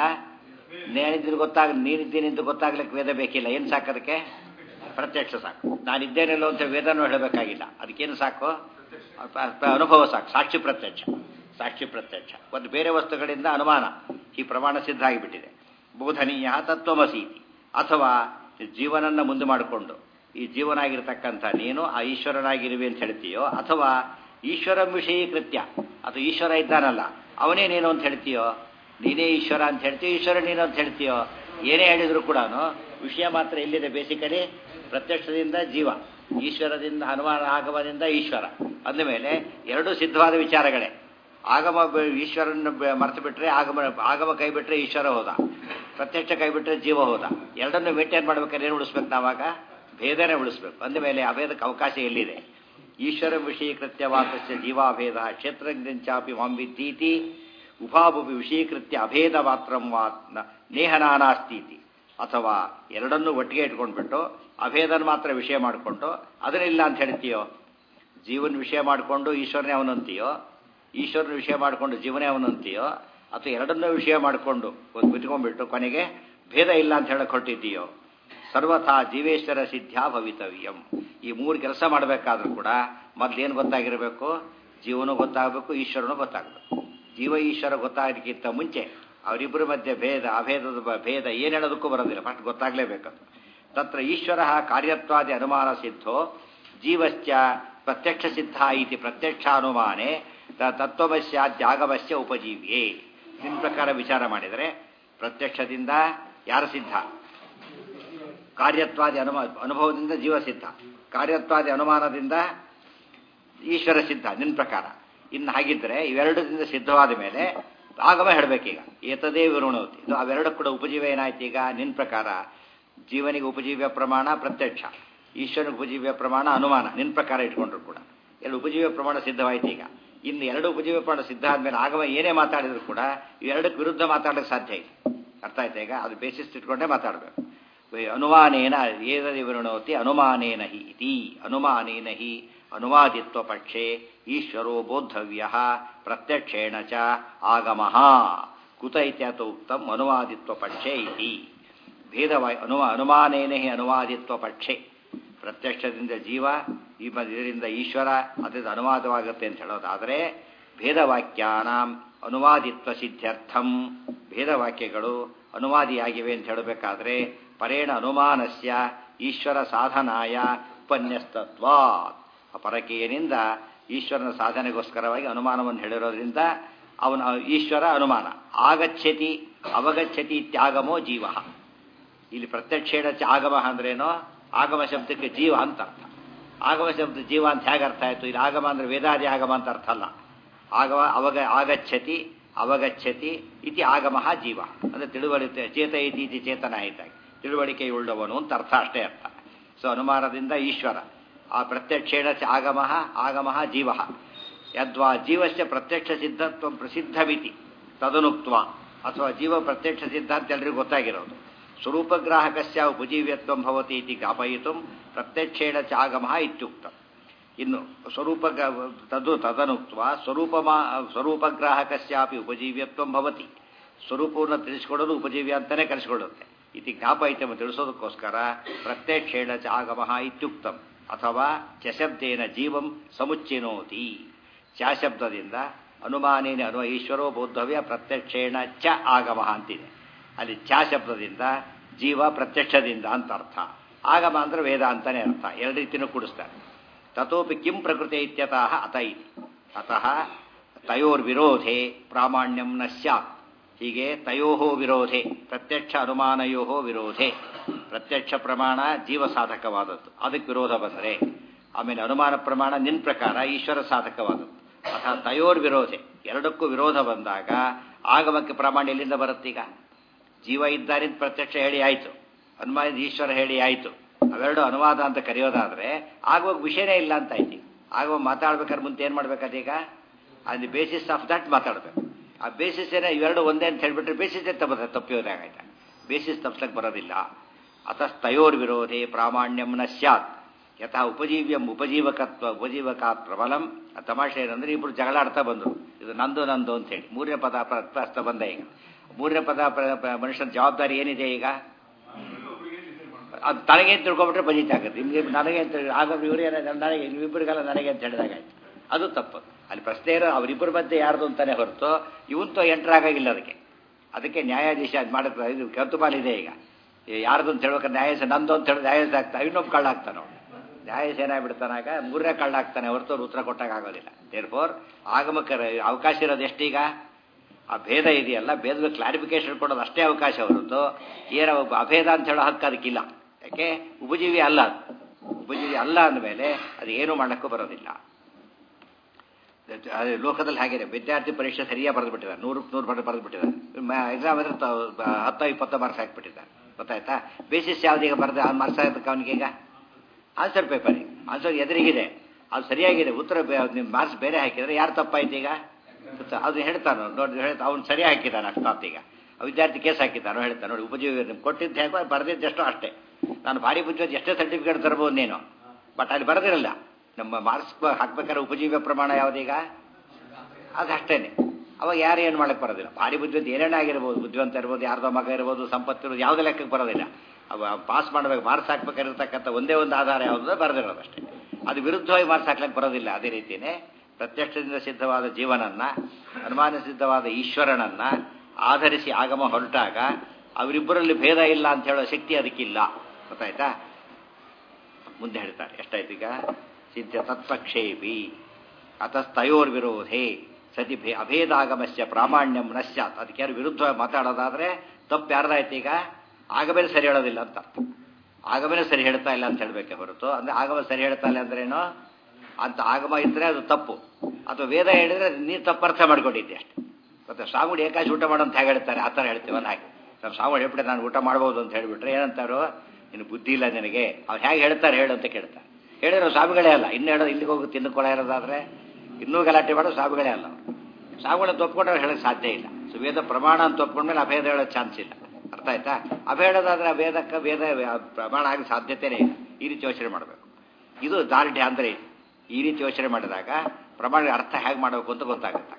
ನೀನಿದ್ದೀನಿ ಅಂತ ಗೊತ್ತಾಗ್ಲಿಕ್ಕೆ ವೇದ ಬೇಕಿಲ್ಲ. ಏನು ಸಾಕು ಅದಕ್ಕೆ? ಪ್ರತ್ಯಕ್ಷ ಸಾಕು. ನಾನಿದ್ದೇನೆಲ್ಲೋ ಅಂತ ವೇದನೂ ಹೇಳಬೇಕಾಗಿಲ್ಲ. ಅದಕ್ಕೇನು ಸಾಕು? ಅನುಭವ ಸಾಕು. ಸಾಕ್ಷಿ ಪ್ರತ್ಯಕ್ಷ. ಸಾಕ್ಷಿ ಪ್ರತ್ಯಕ್ಷ. ಒಂದು ಬೇರೆ ವಸ್ತುಗಳಿಂದ ಅನುಮಾನ, ಈ ಪ್ರಮಾಣ ಸಿದ್ಧ ಆಗಿಬಿಟ್ಟಿದೆ. ಬೋಧನೀಯ ತತ್ವಮಸೀತಿ. ಅಥವಾ ಜೀವನನ್ನ ಮುಂದೆ ಮಾಡಿಕೊಂಡು ಈ ಜೀವನಾಗಿರ್ತಕ್ಕಂಥ ನೀನು ಆ ಈಶ್ವರನಾಗಿರುವೆ ಅಂತ ಹೇಳ್ತೀಯೋ, ಅಥವಾ ಈಶ್ವರ ವಿಷಯೀಕೃತ್ಯ, ಅಥವಾ ಈಶ್ವರ ಇದ್ದಾನಲ್ಲ ಅವನೇ ನೀನು ಅಂತ ಹೇಳ್ತೀಯೋ, ನೀನೇ ಈಶ್ವರ ಅಂತ ಹೇಳ್ತೀಯೋ, ಈಶ್ವರ ನೀನು ಅಂತ ಹೇಳ್ತೀಯೋ, ಏನೇ ಹೇಳಿದ್ರು ಕೂಡ ವಿಷಯ ಮಾತ್ರ ಎಲ್ಲಿದೆ? ಬೇಸಿಕಲಿ ಪ್ರತ್ಯಕ್ಷದಿಂದ ಜೀವ, ಈಶ್ವರದಿಂದ ಅನುಮಾನ, ಆಗಮದಿಂದ ಈಶ್ವರ. ಅಂದಮೇಲೆ ಎರಡೂ ಸಿದ್ಧವಾದ ವಿಚಾರಗಳೇ. ಆಗಮ ಈಶ್ವರನ ಮರೆತು ಬಿಟ್ರೆ ಆಗಮ ಕೈ ಬಿಟ್ರೆ ಈಶ್ವರ ಹೋದ, ಪ್ರತ್ಯಕ್ಷ ಕೈ ಬಿಟ್ರೆ ಜೀವ ಹೋದ. ಎರಡನ್ನು ಮೇಂಟೈನ್ ಮಾಡ್ಬೇಕಾದ್ರೆ ಏನು ಉಳಿಸ್ಬೇಕು? ನಾವಾಗ ಭೇದನೇ ಉಳಿಸ್ಬೇಕು. ಅಂದಮೇಲೆ ಅಭೇದಕ್ಕೆ ಅವಕಾಶ ಎಲ್ಲಿದೆ? ಈಶ್ವರ ವಿಷಯೀಕೃತ್ಯವಾದಸ್ಯ ಜೀವಾಭೇದ ಕ್ಷೇತ್ರಜ್ಞಾಪಿ ಮಾಂಬಿದ್ದೀತಿ ಉಭಾಭುವಿ ವಿಷಯೀಕೃತ್ಯ ಅಭೇದ ಮಾತ್ರ ನೇಹನಾನಾಸ್ತೀತಿ. ಅಥವಾ ಎರಡನ್ನೂ ಒಟ್ಟಿಗೆ ಇಟ್ಕೊಂಡ್ಬಿಟ್ಟು ಅಭೇದನ ಮಾತ್ರ ವಿಷಯ ಮಾಡಿಕೊಂಡು ಅದನ್ನಿಲ್ಲ ಅಂತ ಹೇಳ್ತೀಯೋ, ಜೀವನ ವಿಷಯ ಮಾಡಿಕೊಂಡು ಈಶ್ವರನೇ ಅವನಂತೀಯೋ, ಈಶ್ವರನ ವಿಷಯ ಮಾಡಿಕೊಂಡು ಜೀವನೇ ಅವನಂತೀಯೋ, ಅಥವಾ ಎರಡನ್ನೂ ವಿಷಯ ಮಾಡಿಕೊಂಡು ಒಂದು ಬಿಟ್ಕೊಂಡ್ಬಿಟ್ಟು ಕೊನೆಗೆ ಭೇದ ಇಲ್ಲ ಅಂತ ಹೇಳಕ್ ಹೊರಟಿದ್ದೀಯೋ. ಸರ್ವಥಾ ಜೀವೇಶ್ವರ ಸಿದ್ಧ್ಯಾ ಭವಿತವ್ಯಂ. ಈ ಮೂರು ಕೆಲಸ ಮಾಡಬೇಕಾದ್ರೂ ಕೂಡ ಮೊದಲೇನು ಗೊತ್ತಾಗಿರಬೇಕು? ಜೀವನೂ ಗೊತ್ತಾಗಬೇಕು, ಈಶ್ವರನೂ ಗೊತ್ತಾಗಬೇಕು. ಜೀವ ಈಶ್ವರ ಗೊತ್ತಾಗೋದಕ್ಕಿಂತ ಮುಂಚೆ ಅವರಿಬ್ಬರ ಮಧ್ಯೆ ಭೇದ ಅಭೇದದ ಭೇದ ಏನು ಹೇಳೋದಕ್ಕೂ ಬರೋದಿಲ್ಲ, ಫಸ್ಟ್ ಗೊತ್ತಾಗಲೇಬೇಕದು. ತತ್ರ ಈಶ್ವರ ಕಾರ್ಯತ್ವಾದಿ ಅನುಮಾನ ಸಿದ್ಧೋ ಜೀವಶ್ಚ ಪ್ರತ್ಯಕ್ಷ ಸಿದ್ಧ ಇತಿ ಪ್ರತ್ಯಕ್ಷಾನುಮಾನೆ ತತ್ವಮಸ್ಯಾದ್ಯಾಗಮಸ್ಯ ಉಪಜೀವ್ಯೆ. ನಿನ್ನ ಪ್ರಕಾರ ವಿಚಾರ ಮಾಡಿದರೆ ಪ್ರತ್ಯಕ್ಷದಿಂದ ಯಾರು ಸಿದ್ಧ? ಕಾರ್ಯತ್ವಾದಿ ಅನುಭವದಿಂದ ಜೀವ ಸಿದ್ಧ, ಕಾರ್ಯತ್ವಾದಿ ಅನುಮಾನದಿಂದ ಈಶ್ವರ ಸಿದ್ಧ ನಿನ್ನ ಪ್ರಕಾರ. ಇನ್ನು ಹಾಗಿದ್ರೆ ಇವೆರಡದಿಂದ ಸಿದ್ಧವಾದ ಮೇಲೆ ಆಗಮ ಹೇಳಬೇಕೀಗ. ಏತದೇ ವಿರುಣೋತಿ. ಇದು ಅವೆರಡು ಕೂಡ ಉಪಜೀವ ಏನಾಯ್ತು ಈಗ ನಿನ್ನ ಪ್ರಕಾರ? ಜೀವನಿಗೆ ಉಪಜೀವ್ಯ ಪ್ರಮಾಣ ಪ್ರತ್ಯಕ್ಷ, ಈಶ್ವರನಿಗೆ ಉಪಜೀವ್ಯ ಪ್ರಮಾಣ ಅನುಮಾನ. ನಿನ್ನ ಪ್ರಕಾರ ಇಟ್ಕೊಂಡ್ರು ಕೂಡ ಎಲ್ಲ ಉಪಜೀವ್ಯ ಪ್ರಮಾಣ ಸಿದ್ಧವಾಯ್ತು. ಈಗ ಇನ್ನು ಎರಡು ಉಪಜೀವ್ಯ ಪ್ರಮಾಣ ಸಿದ್ಧ ಆದ್ಮೇಲೆ ಆಗಮ ಏನೇ ಮಾತಾಡಿದ್ರು ಕೂಡ ಇವೆರಡಕ್ಕೆ ವಿರುದ್ಧ ಮಾತಾಡೋಕ್ಕೆ ಸಾಧ್ಯ ಇಲ್ಲ. ಅರ್ಥ ಆಯ್ತಾ? ಈಗ ಅದು ಬೇಸಿಸ್ ಇಟ್ಕೊಂಡೇ ಮಾತಾಡಬೇಕು. ಅನುಮಾನೇನ ಏತದೇ ವಿರುಣೋತಿ ಅನುಮಾನೇನ ಹಿ ಇತಿ. ಅನುಮಾನೇನ ಹಿ ಅನುವಾದಿತ್ವ ಪಕ್ಷೆ ಈಶ್ವರೋ ಬೋದ್ಧವ್ಯ ಪ್ರತ್ಯಕ್ಷೇಣ ಚ ಆಗಮಃ ಕುತ ಇತ್ಯತ ಉಕ್ತಂ ಅನುವಾದಿತ್ವ ಪಕ್ಷೆ ಇತಿ. ಭೇದವಾಯ್ ಅನುಮಾನೇನ ಹಿ ಅನುವಾದಿತ್ವ ಪಕ್ಷೆ. ಪ್ರತ್ಯಕ್ಷದಿಂದ ಜೀವ, ಇದರಿಂದ ಈಶ್ವರ, ಅದರಿಂದ ಅನುವಾದವಾಗುತ್ತೆ ಅಂತ ಹೇಳೋದಾದರೆ ಭೇದವಾಕ್ಯಾನಾಂ ಅನುವಾದಿತ್ವ ಸಿದ್ಧ್ಯರ್ಥಂ, ಭೇದವಾಕ್ಯಗಳು ಅನುವಾದಿಯಾಗಿವೆ ಅಂತ ಹೇಳಬೇಕಾದ್ರೆ ಪರೇಣ ಅನುಮಾನಸ್ಯ ಈಶ್ವರ ಸಾಧನಾಯ ಉಪನ್ಯಸ್ತತ್ವಾತ್. ಪರಕೀಯನಿಂದ ಈಶ್ವರನ ಸಾಧನೆಗೋಸ್ಕರವಾಗಿ ಅನುಮಾನವನ್ನು ಹೇಳಿರೋದ್ರಿಂದ ಅವನ ಈಶ್ವರ ಅನುಮಾನ ಆಗಚ್ಚತಿ ಅವಗಚ್ಚತಿ ಇತ್ಯಾಗಮೋ ಜೀವ. ಇಲ್ಲಿ ಪ್ರತ್ಯಕ್ಷೇಣ ಆಗಮ ಅಂದ್ರೇನೋ? ಆಗಮ ಶಬ್ದಕ್ಕೆ ಜೀವ ಅಂತ ಅರ್ಥ. ಆಗಮ ಶಬ್ದ ಜೀವ ಅಂತ ಹೇಗೆ ಅರ್ಥ ಆಯಿತು? ಇಲ್ಲಿ ಆಗಮ ಅಂದ್ರೆ ವೇದಾದಿ ಆಗಮ ಅಂತ ಅರ್ಥ ಅಲ್ಲ. ಆಗಮ ಆಗಚ್ಚತಿ ಅವಗಚ್ಚತಿ ಇತಿ ಆಗಮ ಜೀವ ಅಂದ್ರೆ ತಿಳುವಳಿಕೆ, ಚೇತ ಇತಿ ಚೇತನ ಆಯ್ತಾಗಿ ತಿಳುವಳಿಕೆಯುಳ್ಳವನು ಅಂತ ಅರ್ಥ, ಅಷ್ಟೇ ಅರ್ಥ. ಸೊ ಅನುಮಾನದಿಂದ ಈಶ್ವರ, ಆ ಪ್ರತ್ಯಕ್ಷೇಣ ಆಗಮ ಆಗಮ ಜೀವ. ಯದ್ವಾ ಜೀವಸ್ಯ ಪ್ರತ್ಯಕ್ಷ ಸಿದ್ಧತ್ವ ಪ್ರಸಿದ್ಧಮಿತಿ ತದನುಕ್ತ. ಅಥವಾ ಜೀವ ಪ್ರತ್ಯಕ್ಷ ಸಿದ್ಧ ಅಂತ ಎಲ್ರಿಗೂ ಗೊತ್ತಾಗಿರೋದು. ಸ್ವರೂಪಗ್ರಾಹಕಸ್ಯ ಉಪಜೀವ್ಯತ್ವಂ ಭವತಿ ಇತಿ ಜ್ಞಾಪಯಿತು ಪ್ರತ್ಯಕ್ಷೇಣ ಚಾಗಮಃ ಇತ್ಯುಕ್ತಂ. ಇನ್ನು ತದನುಕ್ತ ಸ್ವರೂಪಗ್ರಾಹಕಸ್ಯಾಪಿ ಉಪಜೀವ್ಯತ್ವಂ ಭವತಿ, ಸ್ವರೂಪವನ್ನು ತಿಳಿಸಿಕೊಡೋದು ಉಪಜೀವ್ಯ ಅಂತಲೇ ಕಲಿಸಿಕೊಳ್ಳುತ್ತೆ. ಇತಿ ಜ್ಞಾಪಯಿತಮ ತಿಳಿಸೋದಕ್ಕೋಸ್ಕರ ಪ್ರತ್ಯಕ್ಷೇಣ ಚಾಗಮಃ ಇತ್ಯುಕ್ತಂ. ಅಥವಾ ಚಶಬ್ದೇನ ಜೀವಂ ಸಮುಚ್ಚಿನೋತಿ, ಚಾಶಬ್ದದಿಂದ ಅನುಮಾನೇನ ಈಶ್ವರೋ ಬೋದ್ಧವ್ಯ ಪ್ರತ್ಯಕ್ಷೇಣ ಚ ಆಗಮಃ ಅಂತಿದೆ. ಅಲ್ಲಿ ಛಾ ಶಬ್ದದಿಂದ ಜೀವ ಪ್ರತ್ಯಕ್ಷದಿಂದ ಅಂತ ಅರ್ಥ. ಆಗಮ ಅಂದ್ರೆ ವೇದ ಅಂತಾನೆ ಅರ್ಥ. ಎರಡು ರೀತಿನೂ ಕೂಡಿಸ್ತಾರೆ. ತಥೋಪಿ ಕಿಂ ಪ್ರಕೃತಿ ಇತ್ಯತಃ ಅತ ಇತಿ. ಅತಃ ತಯೋರ್ವಿರೋಧೆ ಪ್ರಾಮಾಣ್ಯಂ ನ ಸ್ಯಾತ್. ಹೀಗೆ ತಯೋ ವಿರೋಧೆ, ಪ್ರತ್ಯಕ್ಷ ಅನುಮಾನಯೋ ವಿರೋಧೆ. ಪ್ರತ್ಯಕ್ಷ ಪ್ರಮಾಣ ಜೀವ ಸಾಧಕವಾದದ್ದು, ಅದಕ್ಕೆ ವಿರೋಧ ಬಂದರೆ, ಆಮೇಲೆ ಅನುಮಾನ ಪ್ರಮಾಣ ನಿನ್ನ ಪ್ರಕಾರ ಈಶ್ವರ ಸಾಧಕವಾದದ್ದು. ಅಥವಾ ತಯೋರ್ ವಿರೋಧೆ, ಎರಡಕ್ಕೂ ವಿರೋಧ ಬಂದಾಗ ಆಗಮಕ್ಕೆ ಪ್ರಾಮಾಣ್ಯ ಎಲ್ಲಿಂದ ಬರುತ್ತೀಗ? ಜೀವ ಇದ್ದಾರೆ ಪ್ರತ್ಯಕ್ಷ ಹೇಳಿ ಆಯಿತು, ಅನುಮಾನ ಈಶ್ವರ ಹೇಳಿ ಆಯಿತು. ಅವೆರಡು ಅನುವಾದ ಅಂತ ಕರೆಯೋದಾದ್ರೆ ಆಗುವಾಗ ವಿಷಯನೇ ಇಲ್ಲ ಅಂತ ಆಯ್ತು. ಆಗುವಾಗ ಮಾತಾಡ್ಬೇಕಾದ್ರೆ ಮುಂದೆ ಏನು ಮಾಡ್ಬೇಕಾದೀಗ? On the basis of that ಮಾತಾಡಬೇಕು. ಆ ಬೇಸಿಸ್ ಏನೇ ಇವೆರಡು ಒಂದೇ ಅಂತ ಹೇಳ್ಬಿಟ್ರೆ ಬೇಸಿಸ್ ತಪ್ಪಿಯೋದಾಗಾಯ್ತ. ಬೇಸಿಸ್ ತಪ್ಪಿಸಕ್ಕೆ ಬರೋದಿಲ್ಲ. ಅತಸ್ತಯೋರ್ ವಿರೋಧೆ ಪ್ರಾಮಾಣ್ಯಂ ನ ಸ್ಯಾತ್. ಯಥಾ ಉಪಜೀವ್ಯಂ ಉಪಜೀವಕಾತ್ ಪ್ರಬಲಂ. ತಮಾಷೆ ಏನಂದ್ರೆ ಇಬ್ಬರು ಜಗಳಾಡ್ತಾ ಬಂದರು, ಇದು ನಂದು ನಂದು ಅಂತೇಳಿ. ಮೂರನೇ ಪದ ಪ್ರಸ್ತ ಬಂದ. ಈಗ ಮೂರನೇ ಪದ ಮನುಷ್ಯನ ಜವಾಬ್ದಾರಿ ಏನಿದೆ? ಈಗ ಅದು ತನಗೆ ಅಂತ ತಿಳ್ಕೊಬಿಟ್ರೆ ಬಜೀತ್ ಆಗುತ್ತೆ. ನಿಮಗೆ ನನಗೆ ಅಂತ ಆಗ ಇವರೇನ ನನಗೆ, ನೀವಿಬ್ಬರಿಗೆಲ್ಲ ನನಗೆ ಅಂತ ಹೇಳಿದಾಗಾಯ್ತು. ಅದು ತಪ್ಪು. ಅಲ್ಲಿ ಪ್ರಶ್ನೆ ಇರೋ ಅವರಿಬ್ಬರ ಮಧ್ಯೆ ಯಾರ್ದು ಅಂತಾನೆ ಹೊರತು ಇವಂತೂ ಎಂಟರ್ ಆಗಾಗಿಲ್ಲ. ಅದಕ್ಕೆ ನ್ಯಾಯಾಧೀಶ ಅದು ಮಾಡುತ್ತೆ. ಇದು ಕರ್ತುಮಾಲಿದೆ. ಈಗ ಯಾರ್ದು ಅಂತ ಹೇಳ್ಬೇಕಾದ್ರೆ ನ್ಯಾಯಾಧೀಶ ನಂದು ಅಂತ ಹೇಳಿ ನ್ಯಾಯಾಧೀಶ ಆಗ್ತಾ ಇನ್ನೊಬ್ಬ ಕಳ್ಳ ಆಗ್ತಾನೆ. ಅವನು ನ್ಯಾಯಾಧೀಶ ಏನಾಗ್ಬಿಡ್ತಾನಾಗ ಮೂರನೇ ಕಳ್ಳ ಆಗ್ತಾನೆ ಹೊರತು ಉತ್ತರ ಕೊಟ್ಟಾಗ ಆಗೋದಿಲ್ಲ. ದೇರ್ಫೋರ್ ಆಗಮಕ್ಕೆ ಅವಕಾಶ ಇರೋದು ಎಷ್ಟೀಗ? ಆ ಭೇದ ಇದೆಯಲ್ಲ, ಭೇದದ ಕ್ಲಾರಿಫಿಕೇಶನ್ ಕೊಡೋದು ಅಷ್ಟೇ ಅವಕಾಶ ಹೊರತು ಏನೋ ಅಭೇದ ಅಂತ ಹೇಳೋ ಹಕ್ಕು ಅದಕ್ಕಿಲ್ಲ. ಯಾಕೆ? ಉಪಜೀವಿ ಅಲ್ಲ. ಉಪಜೀವಿ ಅಲ್ಲ ಅಂದಮೇಲೆ ಅದು ಏನೂ ಮಾಡೋಕ್ಕೂ ಬರೋದಿಲ್ಲ. ಲೋಕದಲ್ಲಿ ಹಾಗಿದೆ. ವಿದ್ಯಾರ್ಥಿ ಪರೀಕ್ಷೆ ಸರಿಯಾಗಿ ಬರೆದು ಬಿಟ್ಟಿದ್ದಾರೆ, 100 ಬರೆದು ಬಿಟ್ಟಿದ್ದಾರೆ. ಎಕ್ಸಾಮ್ ಅಂದ್ರೆ 10-20 ಮಾರ್ಕ್ಸ್ ಹಾಕಿಬಿಟ್ಟಿದ್ದಾರೆ. ಗೊತ್ತಾಯ್ತಾ? ಬೇಸಿಸ್ ಯಾವುದೀಗ ಬರೆದ ಮಾರ್ಕ್ಸ್ ಆಗೋದಕ್ಕೆ ಅವನಿಗೆ ಈಗ ಆನ್ಸರ್ ಪೇಪರ್, ಆನ್ಸರ್ ಎದುರಿಗಿದೆ, ಅದು ಸರಿಯಾಗಿದೆ. ಉತ್ತರ ನಿಮ್ಮ ಮಾರ್ಕ್ಸ್ ಬೇರೆ ಹಾಕಿದರೆ ಯಾರು ತಪ್ಪಾಯ್ತು ಈಗ? ಅದು ಹೇಳ್ತಾನೋ ನೋಡಿ, ಅವ್ನು ಸರಿ ಹಾಕಿದ್ದಾನೆ ಅಷ್ಟಾತ್. ಈಗ ವಿದ್ಯಾರ್ಥಿ ಕೇಸ್ ಹಾಕಿದ್ದಾನೋ ಹೇಳ್ತಾನೆ, ನೋಡಿ ಉಪಜೀವಿ ನಿಮ್ಗೆ ಕೊಟ್ಟಿದ್ದು ಹೇಗೆ ಬರೆದಿದ್ದೆಷ್ಟೋ ಅಷ್ಟೇ. ನಾನು ಭಾರಿ ಬುದ್ಧಿವಂತ ಎಷ್ಟೇ ಸರ್ಟಿಫಿಕೇಟ್ ತರ್ಬೋದು ನೀನು, ಬಟ್ ಅಲ್ಲಿ ಬರೆದಿರಲ್ಲ. ನಮ್ಮ ಮಾರ್ಕ್ಸ್ ಹಾಕ್ಬೇಕಾದ್ರೆ ಉಪಜೀವ್ಯ ಪ್ರಮಾಣ ಯಾವುದೀಗ? ಅದು ಅಷ್ಟೇನೆ. ಅವಾಗ ಯಾರು ಏನು ಮಾಡಕ್ಕೆ ಬರೋದಿಲ್ಲ. ಭಾರಿ ಬುದ್ಧಿವಂತ ಏನೇನೇ ಆಗಿರ್ಬೋದು, ಬುದ್ಧಿವಂತ ಇರ್ಬೋದು, ಯಾರ್ದೋ ಮಗ ಇರ್ಬೋದು, ಸಂಪತ್ತು ಇರ್ಬೋದು, ಯಾವುದೇ ಲೆಕ್ಕಕ್ಕೆ ಬರೋದಿಲ್ಲ. ಅವ ಪಾಸ್ ಮಾಡಬೇಕು, ಮಾರ್ಕ್ಸ್ ಹಾಕ್ಬೇಕಾಗಿರ್ತಕ್ಕಂಥ ಒಂದೇ ಒಂದು ಆಧಾರ ಯಾವುದೋ ಬರೆದಿರೋದಷ್ಟೇ. ಅದು ವಿರುದ್ಧವಾಗಿ ಮಾರ್ಕ್ಸ್ ಹಾಕ್ಲಿಕ್ಕೆ ಬರೋದಿಲ್ಲ. ಅದೇ ರೀತಿಯೇ ಪ್ರತ್ಯಕ್ಷದಿಂದ ಸಿದ್ಧವಾದ ಜೀವನನ್ನ, ಅನುಮಾನ ಸಿದ್ಧವಾದ ಈಶ್ವರನನ್ನ ಆಧರಿಸಿ ಆಗಮ ಹೊರಟಾಗ ಅವರಿಬ್ಬರಲ್ಲಿ ಭೇದ ಇಲ್ಲ ಅಂತ ಹೇಳೋ ಶಕ್ತಿ ಅದಕ್ಕಿಲ್ಲ. ಗೊತ್ತಾಯ್ತಾ? ಮುಂದೆ ಹೇಳ್ತಾರೆ. ಎಷ್ಟಾಯ್ತು ಈಗ? ಸಿದ್ಧ ತತ್ಪಕ್ಷೇಪಿ ಅತಸ್ತಯೋರ್ ವಿರೋಧೆ ಸತಿ ಅಭೇದಾಗಮಸ್ಯ ಪ್ರಾಮಾಣ್ಯಂ ನ ಸ್ಯಾತ್. ಅದಕ್ಕೆ ಯಾರು ವಿರುದ್ಧ ಮಾತಾಡೋದಾದ್ರೆ ತಪ್ಪು ಯಾರ್ದಾಯ್ತು? ಈಗ ಆಗಮೇಲೆ ಸರಿ ಹೇಳೋದಿಲ್ಲ ಅಂತ ಅರ್ಥ. ಆಗಮೇಲೆ ಸರಿ ಹೇಳ್ತಾ ಇಲ್ಲ ಅಂತ ಹೇಳಬೇಕೆ ಹೊರತು, ಅಂದ್ರೆ ಆಗಮ ಸರಿ ಹೇಳ್ತಾ ಇಲ್ಲ ಅಂದ್ರೇನು ಅಂತ ಆಗಮ ಇದ್ರೆ ಅದು ತಪ್ಪು. ಅಥವಾ ವೇದ ಹೇಳಿದ್ರೆ ನೀನು ತಪ್ಪು ಅರ್ಥ ಮಾಡ್ಕೊಂಡಿದ್ದೆ ಅಷ್ಟೇ. ಮತ್ತೆ ಸ್ವಾಮಿಗಳು ಏಕಾಶಿ ಊಟ ಮಾಡೋ ಅಂತ ಹೇಗೆ ಹೇಳ್ತಾರೆ? ಆ ಥರ ಹೇಳ್ತೀವಲ್ಲ ಹಾಗೆ. ನಮ್ಮ ಸ್ವಾಮಿಗಳು ಹೇಳ್ಬಿಟ್ಟೆ ನಾನು ಊಟ ಮಾಡ್ಬೋದು ಅಂತ ಹೇಳ್ಬಿಟ್ರೆ ಏನಂತಾರೋ, ಇನ್ನು ಬುದ್ಧಿ ಇಲ್ಲ ನಿನಗೆ, ಅವ್ರು ಹೇಗೆ ಹೇಳ್ತಾರೆ ಹೇಳು ಅಂತ ಕೇಳ್ತಾರೆ. ಹೇಳಿರೋ ಸ್ವಾಮಿಗಳೇ ಅಲ್ಲ. ಇನ್ನು ಹೇಳೋದು ಇಲ್ಲಿಗೆ ಹೋಗಿ ತಿನ್ನುಕೊಳ್ಳ ಇರೋದಾದ್ರೆ ಇನ್ನೂ ಗಲಾಟೆ ಮಾಡೋ ಸ್ವಾಮಿಗಳೇ ಅಲ್ಲ. ಸ್ವಾಮಿಗಳನ್ನ ಒಪ್ಕೊಂಡ್ರೆ ಹೇಳೋಕ್ಕೆ ಸಾಧ್ಯ ಇಲ್ಲ. ಸೊ ವೇದ ಪ್ರಮಾಣ ಅಂತ ಒಪ್ಕೊಂಡ್ಮೇಲೆ ಅಭೇದ ಹೇಳೋಕ್ಕೆ ಚಾನ್ಸ್ ಇಲ್ಲ. ಅರ್ಥ ಆಯ್ತಾ? ಅಭೇದದಾದ್ರೆ ವೇದಕ್ಕೆ ವೇದ ಪ್ರಮಾಣ ಆಗಿ ಸಾಧ್ಯತೆಯೇ ಇಲ್ಲ. ಈ ರೀತಿ ಯೋಚನೆ ಮಾಡಬೇಕು. ಇದು ದಾರ್ಢ್ಯ ಅಂದರೆ ಇದು. ಈ ರೀತಿ ಯೋಚನೆ ಮಾಡಿದಾಗ ಪ್ರಮಾಣ ಅರ್ಥ ಹೇಗೆ ಮಾಡಬೇಕು ಅಂತ ಗೊತ್ತಾಗುತ್ತೆ.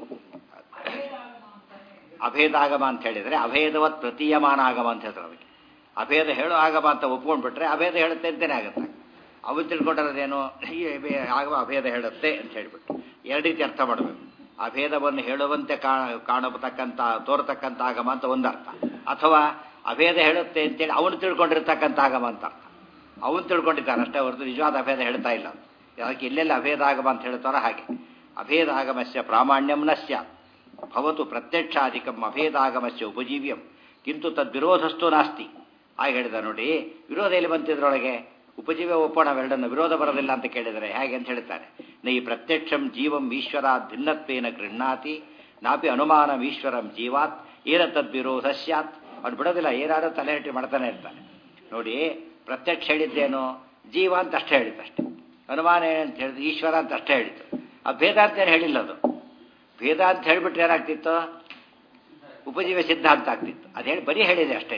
ಅಭೇದಾಗಮ ಅಂತ ಹೇಳಿದರೆ ಅಭೇದವತ್ ಪ್ರತೀಯಮಾನ ಆಗಮ ಅಂತ ಹೇಳ್ತಾರೆ. ಅದಕ್ಕೆ ಅಭೇದ ಹೇಳೋ ಆಗಮ ಅಂತ ಒಪ್ಕೊಂಡ್ಬಿಟ್ರೆ ಅಭೇದ ಹೇಳುತ್ತೆ ಅಂತಲೇ ಆಗುತ್ತೆ. ಅವನು ತಿಳ್ಕೊಂಡಿರೋದೇನು? ಈ ಆಗಮ ಅಭೇದ ಹೇಳುತ್ತೆ ಅಂತ ಹೇಳಿಬಿಟ್ಟು ಎರಡು ರೀತಿ ಅರ್ಥ ಮಾಡಬೇಕು. ಅಭೇದವನ್ನು ಹೇಳುವಂತೆ ಕಾಣತಕ್ಕಂಥ ತೋರತಕ್ಕಂಥ ಆಗಮ ಅಂತ ಒಂದು ಅರ್ಥ, ಅಥವಾ ಅಭೇದ ಹೇಳುತ್ತೆ ಅಂತೇಳಿ ಅವನು ತಿಳ್ಕೊಂಡಿರ್ತಕ್ಕಂಥ ಆಗಮ ಅಂತ ಅರ್ಥ. ಅವನು ತಿಳ್ಕೊಂಡಿದ್ದಾನೆ ಅಷ್ಟೇ ಹೊರತು ನಿಜವಾದ ಅಭೇದ ಹೇಳ್ತಾ ಇಲ್ಲ. ಅದಕ್ಕೆ ಎಲ್ಲೆಲ್ಲ ಅಭೇದ ಆಗಮ ಅಂತ ಹೇಳ್ತಾರೋ ಹಾಗೆ. ಅಭೇದ ಆಗಮಸ್ಯ ಪ್ರಾಮಾಣ್ಯಂ ನ ಸ್ಯಾತ್ ಭವತು ಪ್ರತ್ಯಕ್ಷಾಧಿಕಂ ಅಭೇದಾಗಮಸ್ಯ ಉಪಜೀವ್ಯಂ ಕಿಂತು ತದ್ವಿರೋಧಸ್ಥೋ ನಾಸ್ತಿ. ಹಾಗೆ ಹೇಳಿದ ನೋಡಿ, ವಿರೋಧ ಎಲ್ಲಿ ಬಂತಿದ್ರೊಳಗೆ? ಉಪಜೀವ್ಯ ಒಪ್ಪೋಣ, ಅವೆರಡನ್ನು ವಿರೋಧ ಬರೋದಿಲ್ಲ ಅಂತ ಕೇಳಿದರೆ ಹೇಗೆ ಅಂತ ಹೇಳ್ತಾರೆ. ನೈ ಪ್ರತ್ಯಕ್ಷಂ ಜೀವಂ ಈಶ್ವರ ಭಿನ್ನತ್ವೇನ ಗೃಹ್ಣಾತಿ ನಾಪಿ ಅನುಮಾನಂ ಈಶ್ವರಂ ಜೀವಾತ್ ಏನ ತದ್ವಿರೋಧ ಸ್ಯಾತ್. ಅವ್ನು ಬಿಡೋದಿಲ್ಲ, ಏನಾದರೂ ತಲೆಹಟ್ಟಿ ಮಾಡ್ತಾನೆ ಇರ್ತಾನೆ. ನೋಡಿ, ಪ್ರತ್ಯಕ್ಷ ಹೇಳಿದ್ದೇನು? ಜೀವ ಅಂತ ಅಷ್ಟೇ ಹೇಳಿದ್ದಷ್ಟೇ. ಅನುಮಾನ ಏನಂತ ಹೇಳಿದ್ರು? ಈಶ್ವರ ಅಂತ ಅಷ್ಟೇ ಹೇಳಿತು. ಆ ಭೇದ ಅಂತ ಏನು ಹೇಳಿಲ್ಲ. ಅದು ಭೇದ ಅಂತ ಹೇಳಿಬಿಟ್ರೆ ಏನಾಗ್ತಿತ್ತು? ಉಪಜೀವ ಸಿದ್ಧ ಅಂತ ಆಗ್ತಿತ್ತು. ಅದು ಹೇಳಿ ಬರೀ ಹೇಳಿದೆ ಅಷ್ಟೇ.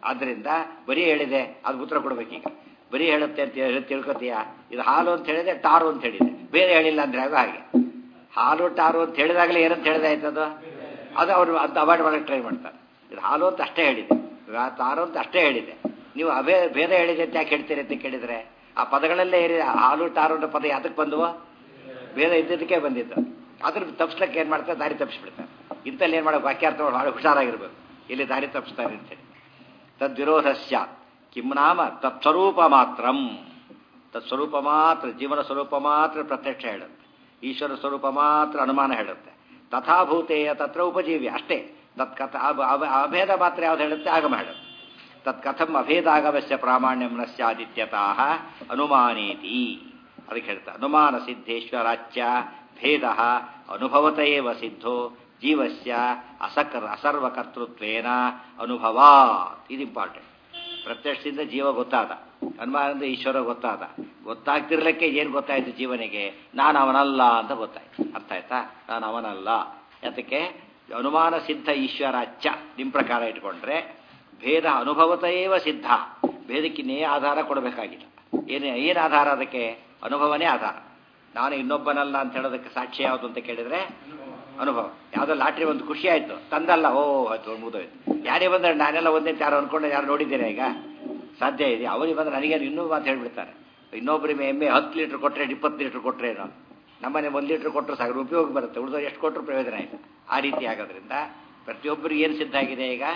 ಆದ್ದರಿಂದ ಬರೀ ಹೇಳಿದೆ ಅದು ಉತ್ತರ ಕೊಡ್ಬೇಕೀಗ. ಬರೀ ಹೇಳುತ್ತೆ ಅಂತ ಹೇಳಿ ತಿಳ್ಕೊತೀಯ. ಇದು ಹಾಲು ಅಂತ ಹೇಳಿದೆ, ಟಾರು ಅಂತ ಹೇಳಿದೆ, ಬೇರೆ ಹೇಳಿಲ್ಲ ಅಂದ್ರೆ ಆಗ ಹಾಗೆ. ಹಾಲು ಟಾರು ಅಂತ ಹೇಳಿದಾಗಲೇ ಏನಂತ ಹೇಳಿದೆ ಆಯ್ತದು, ಅದು ಅವರು ಅದು ಅವಾಯ್ಡ್ ಮಾಡೋಕ್ಕೆ ಟ್ರೈ ಮಾಡ್ತಾರೆ. ಇದು ಹಾಲು ಅಂತ ಅಷ್ಟೇ ಹೇಳಿದೆ, ಟಾರು ಅಂತ ಅಷ್ಟೇ ಹೇಳಿದೆ, ನೀವು ಬೇರೆ ಹೇಳಿದೆ ಅಂತ ಯಾಕೆ ಹೇಳ್ತೀರಿ ಅಂತ ಕೇಳಿದರೆ ಆ ಪದಗಳಲ್ಲೇ ಏರಿದೆ. ಹಾಲು ಟಾರು ಅನ್ನೋ ಪದ ಯಾತಕ್ಕೆ ಬಂದುವೋ, ಬೇರೆ ಇದ್ದದಕ್ಕೆ ಬಂದಿದ್ದು. ಅದ್ರ ತಪ್ಪಿಸ್ಲಿಕ್ಕೆ ಏನು ಮಾಡ್ತಾರೆ, ದಾರಿ ತಪ್ಪಿಸ್ಬಿಡ್ತಾರೆ. ಇಂಥಲ್ಲಿ ಏನು ಮಾಡೋದು, ವಾಕ್ಯಾರ್ಥ ಭಾಳ ಹುಷಾರಾಗಿರ್ಬೇಕು, ಇಲ್ಲಿ ದಾರಿ ತಪ್ಪಿಸ್ತಾರೆ ಅಂತೇಳಿ. ತದ್ವಿರೋಧಸ್ಯ ಕಿಂ ನಾಮ ತತ್ಸ್ವರೂಪ ಮಾತ್ರಂ, ತತ್ಸ್ವರೂಪ ಮಾತ್ರ, ಜೀವನ ಸ್ವರೂಪ ಮಾತ್ರ ಪ್ರತ್ಯಕ್ಷ ಹೇಳುತ್ತೆ, ಈಶ್ವರ ಸ್ವರೂಪ ಮಾತ್ರ ಅನುಮಾನ ಹೇಳುತ್ತೆ. ತಥಾಭೂತೇಯ ತತ್ರ ಉಪಜೀವ್ಯ ಅಷ್ಟೇ. ತತ್ಕಥ ಅಭೇದ ಮಾತ್ರ ಯಾವ್ದು ಹೇಳುತ್ತೆ, ಆಗಮ ಹೇಳುತ್ತೆ. ತತ್ಕಥಂ ಅಭೇದಾಗಮಸ್ಯ ಪ್ರಾಮಾಣ್ಯಂ ನ ಸ್ಯಾದಿತ್ಯತಃ ಅನುಮಾನೇತಿ. ಅದಕ್ಕೆ ಹೇಳ್ತಾರೆ ಅನುಮಾನ ಸಿದ್ಧೇಶ್ವರಾಚ್ಯ ಭೇದ ಅನುಭವತ ಏವ ಸಿದ್ಧೋ ಜೀವಸ್ಯ ಅಸರ್ವಕರ್ತೃತ್ವೇನ ಅನುಭವಾತ್. ಇದು ಇಂಪಾರ್ಟೆಂಟ್. ಪ್ರತ್ಯಕ್ಷದಿಂದ ಜೀವ ಗೊತ್ತಾದ, ಅನುಮಾನದಿಂದ ಈಶ್ವರ ಗೊತ್ತಾದ. ಗೊತ್ತಾಗ್ತಿರ್ಲಿಕ್ಕೆ ಏನು ಗೊತ್ತಾಯ್ತು ಜೀವನಿಗೆ, ನಾನು ಅವನಲ್ಲ ಅಂತ ಗೊತ್ತಾಯ್ತು. ಅರ್ಥ ಆಯ್ತಾ, ನಾನು ಅವನಲ್ಲ. ಅದಕ್ಕೆ ಅನುಮಾನ ಸಿದ್ಧ ಈಶ್ವರಾಚ್ಯ ನಿಮ್ಮ ಪ್ರಕಾರ ಇಟ್ಕೊಂಡ್ರೆ ಭೇದ ಅನುಭವತ ಏವ ಸಿದ್ಧ. ಭೇದಕ್ಕಿನ್ನೇ ಆಧಾರ ಕೊಡಬೇಕಾಗಿಲ್ಲ. ಏನು ಆಧಾರ ಅದಕ್ಕೆ, ಅನುಭವನೇ ಆಧಾರ. ನಾನು ಇನ್ನೊಬ್ಬನಲ್ಲ ಅಂತ ಹೇಳೋದಕ್ಕೆ ಸಾಕ್ಷಿ ಯಾವುದು ಅಂತ ಕೇಳಿದ್ರೆ ಅನುಭವ. ಯಾವುದೋ ಲಾಟ್ರಿ ಒಂದು ಖುಷಿ ಆಯಿತು, ತಂದಲ್ಲ, ಓ ಅದು ಮುಗಿದೋಯ್ತು. ಯಾರೇ ಬಂದರೆ ನಾನೆಲ್ಲ ಒಂದೇ ಯಾರು ಅಂದ್ಕೊಂಡು ಯಾರು ನೋಡಿದ್ದೀರಾ ಈಗ, ಸಾಧ್ಯ ಇದೆ. ಅವರಿಗೆ ಬಂದರೆ ನನಗೇನು ಇನ್ನೂ ಮಾತು ಹೇಳಿಬಿಡ್ತಾರೆ. ಇನ್ನೊಬ್ಬರಿಗೆ ಎಮ್ಮೆ 10 ಲೀಟ್ರ್ ಕೊಟ್ಟರೆ 20 ಲೀಟ್ರ್ ಕೊಟ್ಟರೆ ಏನೋ, ನಮ್ಮನೆ 1 ಲೀಟ್ರ್ ಕೊಟ್ಟರು ಸಾಕು, ಉಪಯೋಗ ಬರುತ್ತೆ, ಉಳಿದೋ ಎಷ್ಟು ಕೊಟ್ಟರು ಪ್ರಯೋಜನ ಇಲ್ಲ. ಆ ರೀತಿ ಆಗೋದ್ರಿಂದ ಪ್ರತಿಯೊಬ್ಬರಿಗೆ ಏನು ಸಿದ್ಧ ಆಗಿದೆ ಈಗ,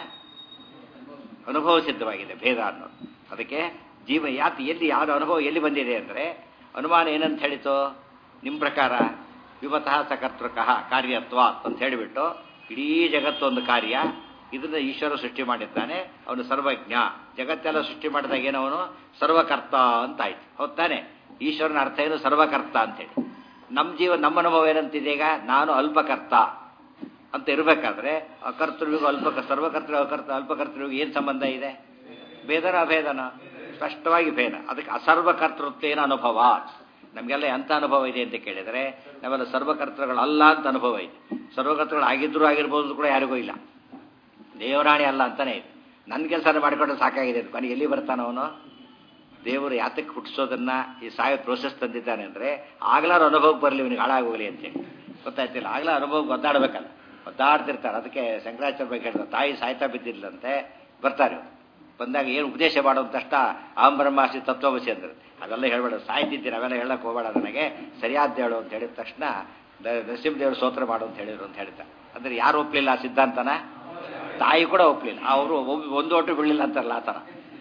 ಅನುಭವ ಸಿದ್ಧವಾಗಿದೆ ಭೇದ ಅನ್ನೋದು. ಅದಕ್ಕೆ ಜೀವ ಎಲ್ಲಿ ಯಾವುದು ಅನುಭವ ಎಲ್ಲಿ ಬಂದಿದೆ ಅಂದರೆ ಅನುಮಾನ ಏನಂತ ಹೇಳಿತು ನಿಮ್ಮ ಪ್ರಕಾರ, ವಿಮತಃ ಸಕರ್ತೃಕಃ ಕಾರ್ಯತ್ವ ಅಂತ ಹೇಳಿಬಿಟ್ಟು ಇಡೀ ಜಗತ್ತು ಒಂದು ಕಾರ್ಯ, ಇದನ್ನ ಈಶ್ವರ ಸೃಷ್ಟಿ ಮಾಡಿದ್ದಾನೆ, ಅವನು ಸರ್ವಜ್ಞ. ಜಗತ್ತೆಲ್ಲ ಸೃಷ್ಟಿ ಮಾಡಿದಾಗ ಏನವನು ಸರ್ವಕರ್ತ ಅಂತ ಆಯ್ತು, ಹೌದ್ ತಾನೆ? ಈಶ್ವರನ ಅರ್ಥ ಏನು, ಸರ್ವಕರ್ತ ಅಂತೇಳಿ. ನಮ್ಮ ಅನುಭವ ಏನಂತಿದೆ ಈಗ, ನಾನು ಅಲ್ಪಕರ್ತ ಅಂತ ಇರಬೇಕಾದ್ರೆ ಅಕರ್ತೃವಿಗೂ ಸರ್ವಕರ್ತೃ ಅಲ್ಪಕರ್ತೃವಿಗೂ ಏನು ಸಂಬಂಧ ಇದೆ? ಭೇದನ ಅಭೇದನ? ಸ್ಪಷ್ಟವಾಗಿ ಭೇದ. ಅದಕ್ಕೆ ಅಸರ್ವಕರ್ತೃತ್ವೇನ ಅನುಭವ. ನಮಗೆಲ್ಲ ಎಂಥ ಅನುಭವ ಇದೆ ಅಂತ ಕೇಳಿದರೆ ನಾವೆಲ್ಲ ಸರ್ವಕರ್ತೃಗಳಲ್ಲ ಅಂತ ಅನುಭವ ಇದೆ. ಸರ್ವಕರ್ತೃಗಳು ಆಗಿದ್ರೂ ಆಗಿರ್ಬೋದು ಕೂಡ ಯಾರಿಗೂ ಇಲ್ಲ. ದೇವರಾಣಿ ಅಲ್ಲ ಅಂತಾನೆ ಇದೆ. ನನ್ನ ಕೆಲಸ ಮಾಡಿಕೊಂಡು ಸಾಕಾಗಿದೆ. ಕೊನೆಗೆ ಎಲ್ಲಿ ಬರ್ತಾನೆ ಅವನು? ದೇವರು ಯಾತಕ್ಕೆ ಹುಟ್ಟಿಸೋದನ್ನ ಈ ಸಾಯೋ ಪ್ರೋಸೆಸ್ ತಂದಿದ್ದಾನೆ ಅಂದರೆ ಆಗ್ಲಾರ ಅನುಭವಕ್ಕೆ ಬರಲಿ, ಇವನಿಗೆ ಹಾಳಾಗೋಗಲಿ ಅಂತೇಳಿ. ಗೊತ್ತಾಯ್ತಿಲ್ಲ, ಆಗ್ಲಾ ಅನುಭವಕ್ಕೆ ಒದ್ದಾಡಬೇಕಲ್ಲ, ಒದ್ದಾಡ್ತಿರ್ತಾರೆ. ಅದಕ್ಕೆ ಶಂಕರಾಚಾರ್ಯ ಬಗ್ಗೆ ಹೇಳ್ತಾರೆ, ತಾಯಿ ಸಾಯ್ತಾ ಬಿದ್ದಿಲ್ಲಂತೆ, ಬರ್ತಾರೆ ಬಂದಾಗ ಏನು ಉಪದೇಶ ಮಾಡೋದು ತಷ್ಟ ಅಹಂ ಬ್ರಹ್ಮಾಸ್ಮಿ ತತ್ವಮಸಿ ಅಂದ್ರೆ ಅವೆಲ್ಲ ಹೇಳ್ಬೇಡ, ಸಾಯ್ತಿದ್ದೀರಿ ಅವೆಲ್ಲ ಹೇಳಕ್ಕೆ ಹೋಗಬೇಡ, ನನಗೆ ಸರಿಯಾದ ಹೇಳು ಅಂತ ಹೇಳಿದ ತಕ್ಷಣ ನರಸಿಂಹದೇವರು ಸ್ತೋತ್ರ ಮಾಡು ಅಂತ ಹೇಳಿದ್ರು ಅಂತ ಹೇಳ್ತಾರೆ. ಅಂದರೆ ಯಾರು ಒಪ್ಪಲಿಲ್ಲ ಆ ಸಿದ್ಧಾಂತನ? ತಾಯಿ ಕೂಡ ಒಪ್ಪಲಿಲ್ಲ. ಅವರು ಒಂದು ಓಟು ಬೀಳಲಿಲ್ಲ ಅಂತಾರಲ್ಲ ಆ ಥರ.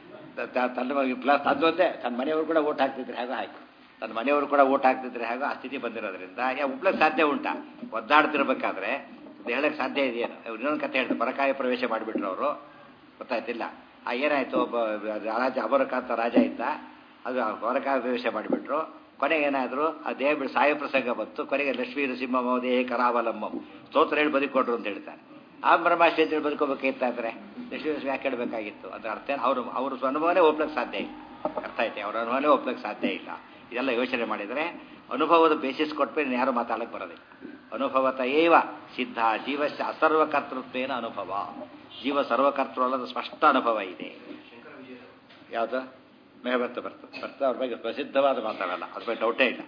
ತನ್ನ ಪ್ಲಸ್ ಅದೊಂದೇ ತನ್ನ ಮನೆಯವರು ಕೂಡ ಓಟ್ ಹಾಕ್ತಿದ್ರೆ ಹಾಗೆ ಆಯ್ತು, ತನ್ನ ಮನೆಯವರು ಕೂಡ ಓಟ್ ಹಾಕ್ತಿದ್ರೆ ಹಾಗೆ ಆ ಸ್ಥಿತಿ ಬಂದಿರೋದ್ರಿಂದ ಒಪ್ಲಕ್ಕೆ ಸಾಧ್ಯ ಉಂಟಾ? ಒದ್ದಾಡ್ತಿರ್ಬೇಕಾದ್ರೆ ಅದು ಹೇಳಕ್ಕೆ ಸಾಧ್ಯ ಇದೆಯೇನು? ಇನ್ನೊಂದು ಕತೆ ಹೇಳ್ತಾರೆ, ಪರಕಾಯ ಪ್ರವೇಶ ಮಾಡಿಬಿಟ್ರು ಅವರು, ಗೊತ್ತಾಯ್ತಿಲ್ಲ. ಏನಾಯ್ತು, ಒಬ್ಬ ರಾಜ ಅಮರಕಾಂತ ರಾಜ ಇದ್ದ, ಅದು ಪರಕಾಯ ಪ್ರವೇಶ ಮಾಡಿಬಿಟ್ರು. ಕೊನೆಗೆ ಏನಾದ್ರು ಆ ದೇಹ ಬಿಡು ಸಾಯ ಪ್ರಸಂಗ ಬಂತು. ಕೊನೆಗೆ ಲಕ್ಷ್ಮೀ ನೃಸಿಂಹ ದೇಹ ಕರಾವಲಂಬಂ ಸ್ತೋತ್ರ ಹೇಳಿ ಬದುಕೊಟ್ರು ಅಂತ ಹೇಳ್ತಾರೆ. ಆ ಬ್ರಹ್ಮಾಸ್ಮಿ ಅಂತೇಳಿ ಬದುಕೋಬೇಕಿತ್ತಾದ್ರೆ ಲಕ್ಷ್ಮೀ ನೃಸಿಂಹ ಯಾಕೆ ಹೇಳಬೇಕಾಗಿತ್ತು? ಅದ್ರ ಅರ್ಥ ಅವ್ರ ಅನುಭವನೇ ಒಪ್ಲಕ್ಕೆ ಸಾಧ್ಯ ಇಲ್ಲ. ಅರ್ಥ ಐತೆ, ಅವ್ರ ಅನುಭವನೇ ಒಪ್ಲಕ್ಕೆ ಸಾಧ್ಯ ಇಲ್ಲ. ಇದೆಲ್ಲ ಯೋಚನೆ ಮಾಡಿದರೆ ಅನುಭವದ ಬೇಸಿಸ್ ಕೊಟ್ಮೇಲೆ ಯಾರು ಮಾತಾಡಕ್ಕೆ ಬರೋದಿಲ್ಲ. ಅನುಭವತ ಏವ ಸಿದ್ಧ ಜೀವಸ್ಯ ಅಸರ್ವಕರ್ತೃತ್ವೇನ ಅನುಭವ. ಜೀವ ಸರ್ವಕರ್ತೃ ಅಲ್ಲದ ಸ್ಪಷ್ಟ ಅನುಭವ ಇದೆ. ಯಾವುದು ಬರ್ತದೆ ಅವ್ರ ಬಗ್ಗೆ ಪ್ರಸಿದ್ಧವಾದ ಮಾತಾಡಲ್ಲ, ಅದ್ರ ಬಗ್ಗೆ ಡೌಟೇ ಇಲ್ಲ.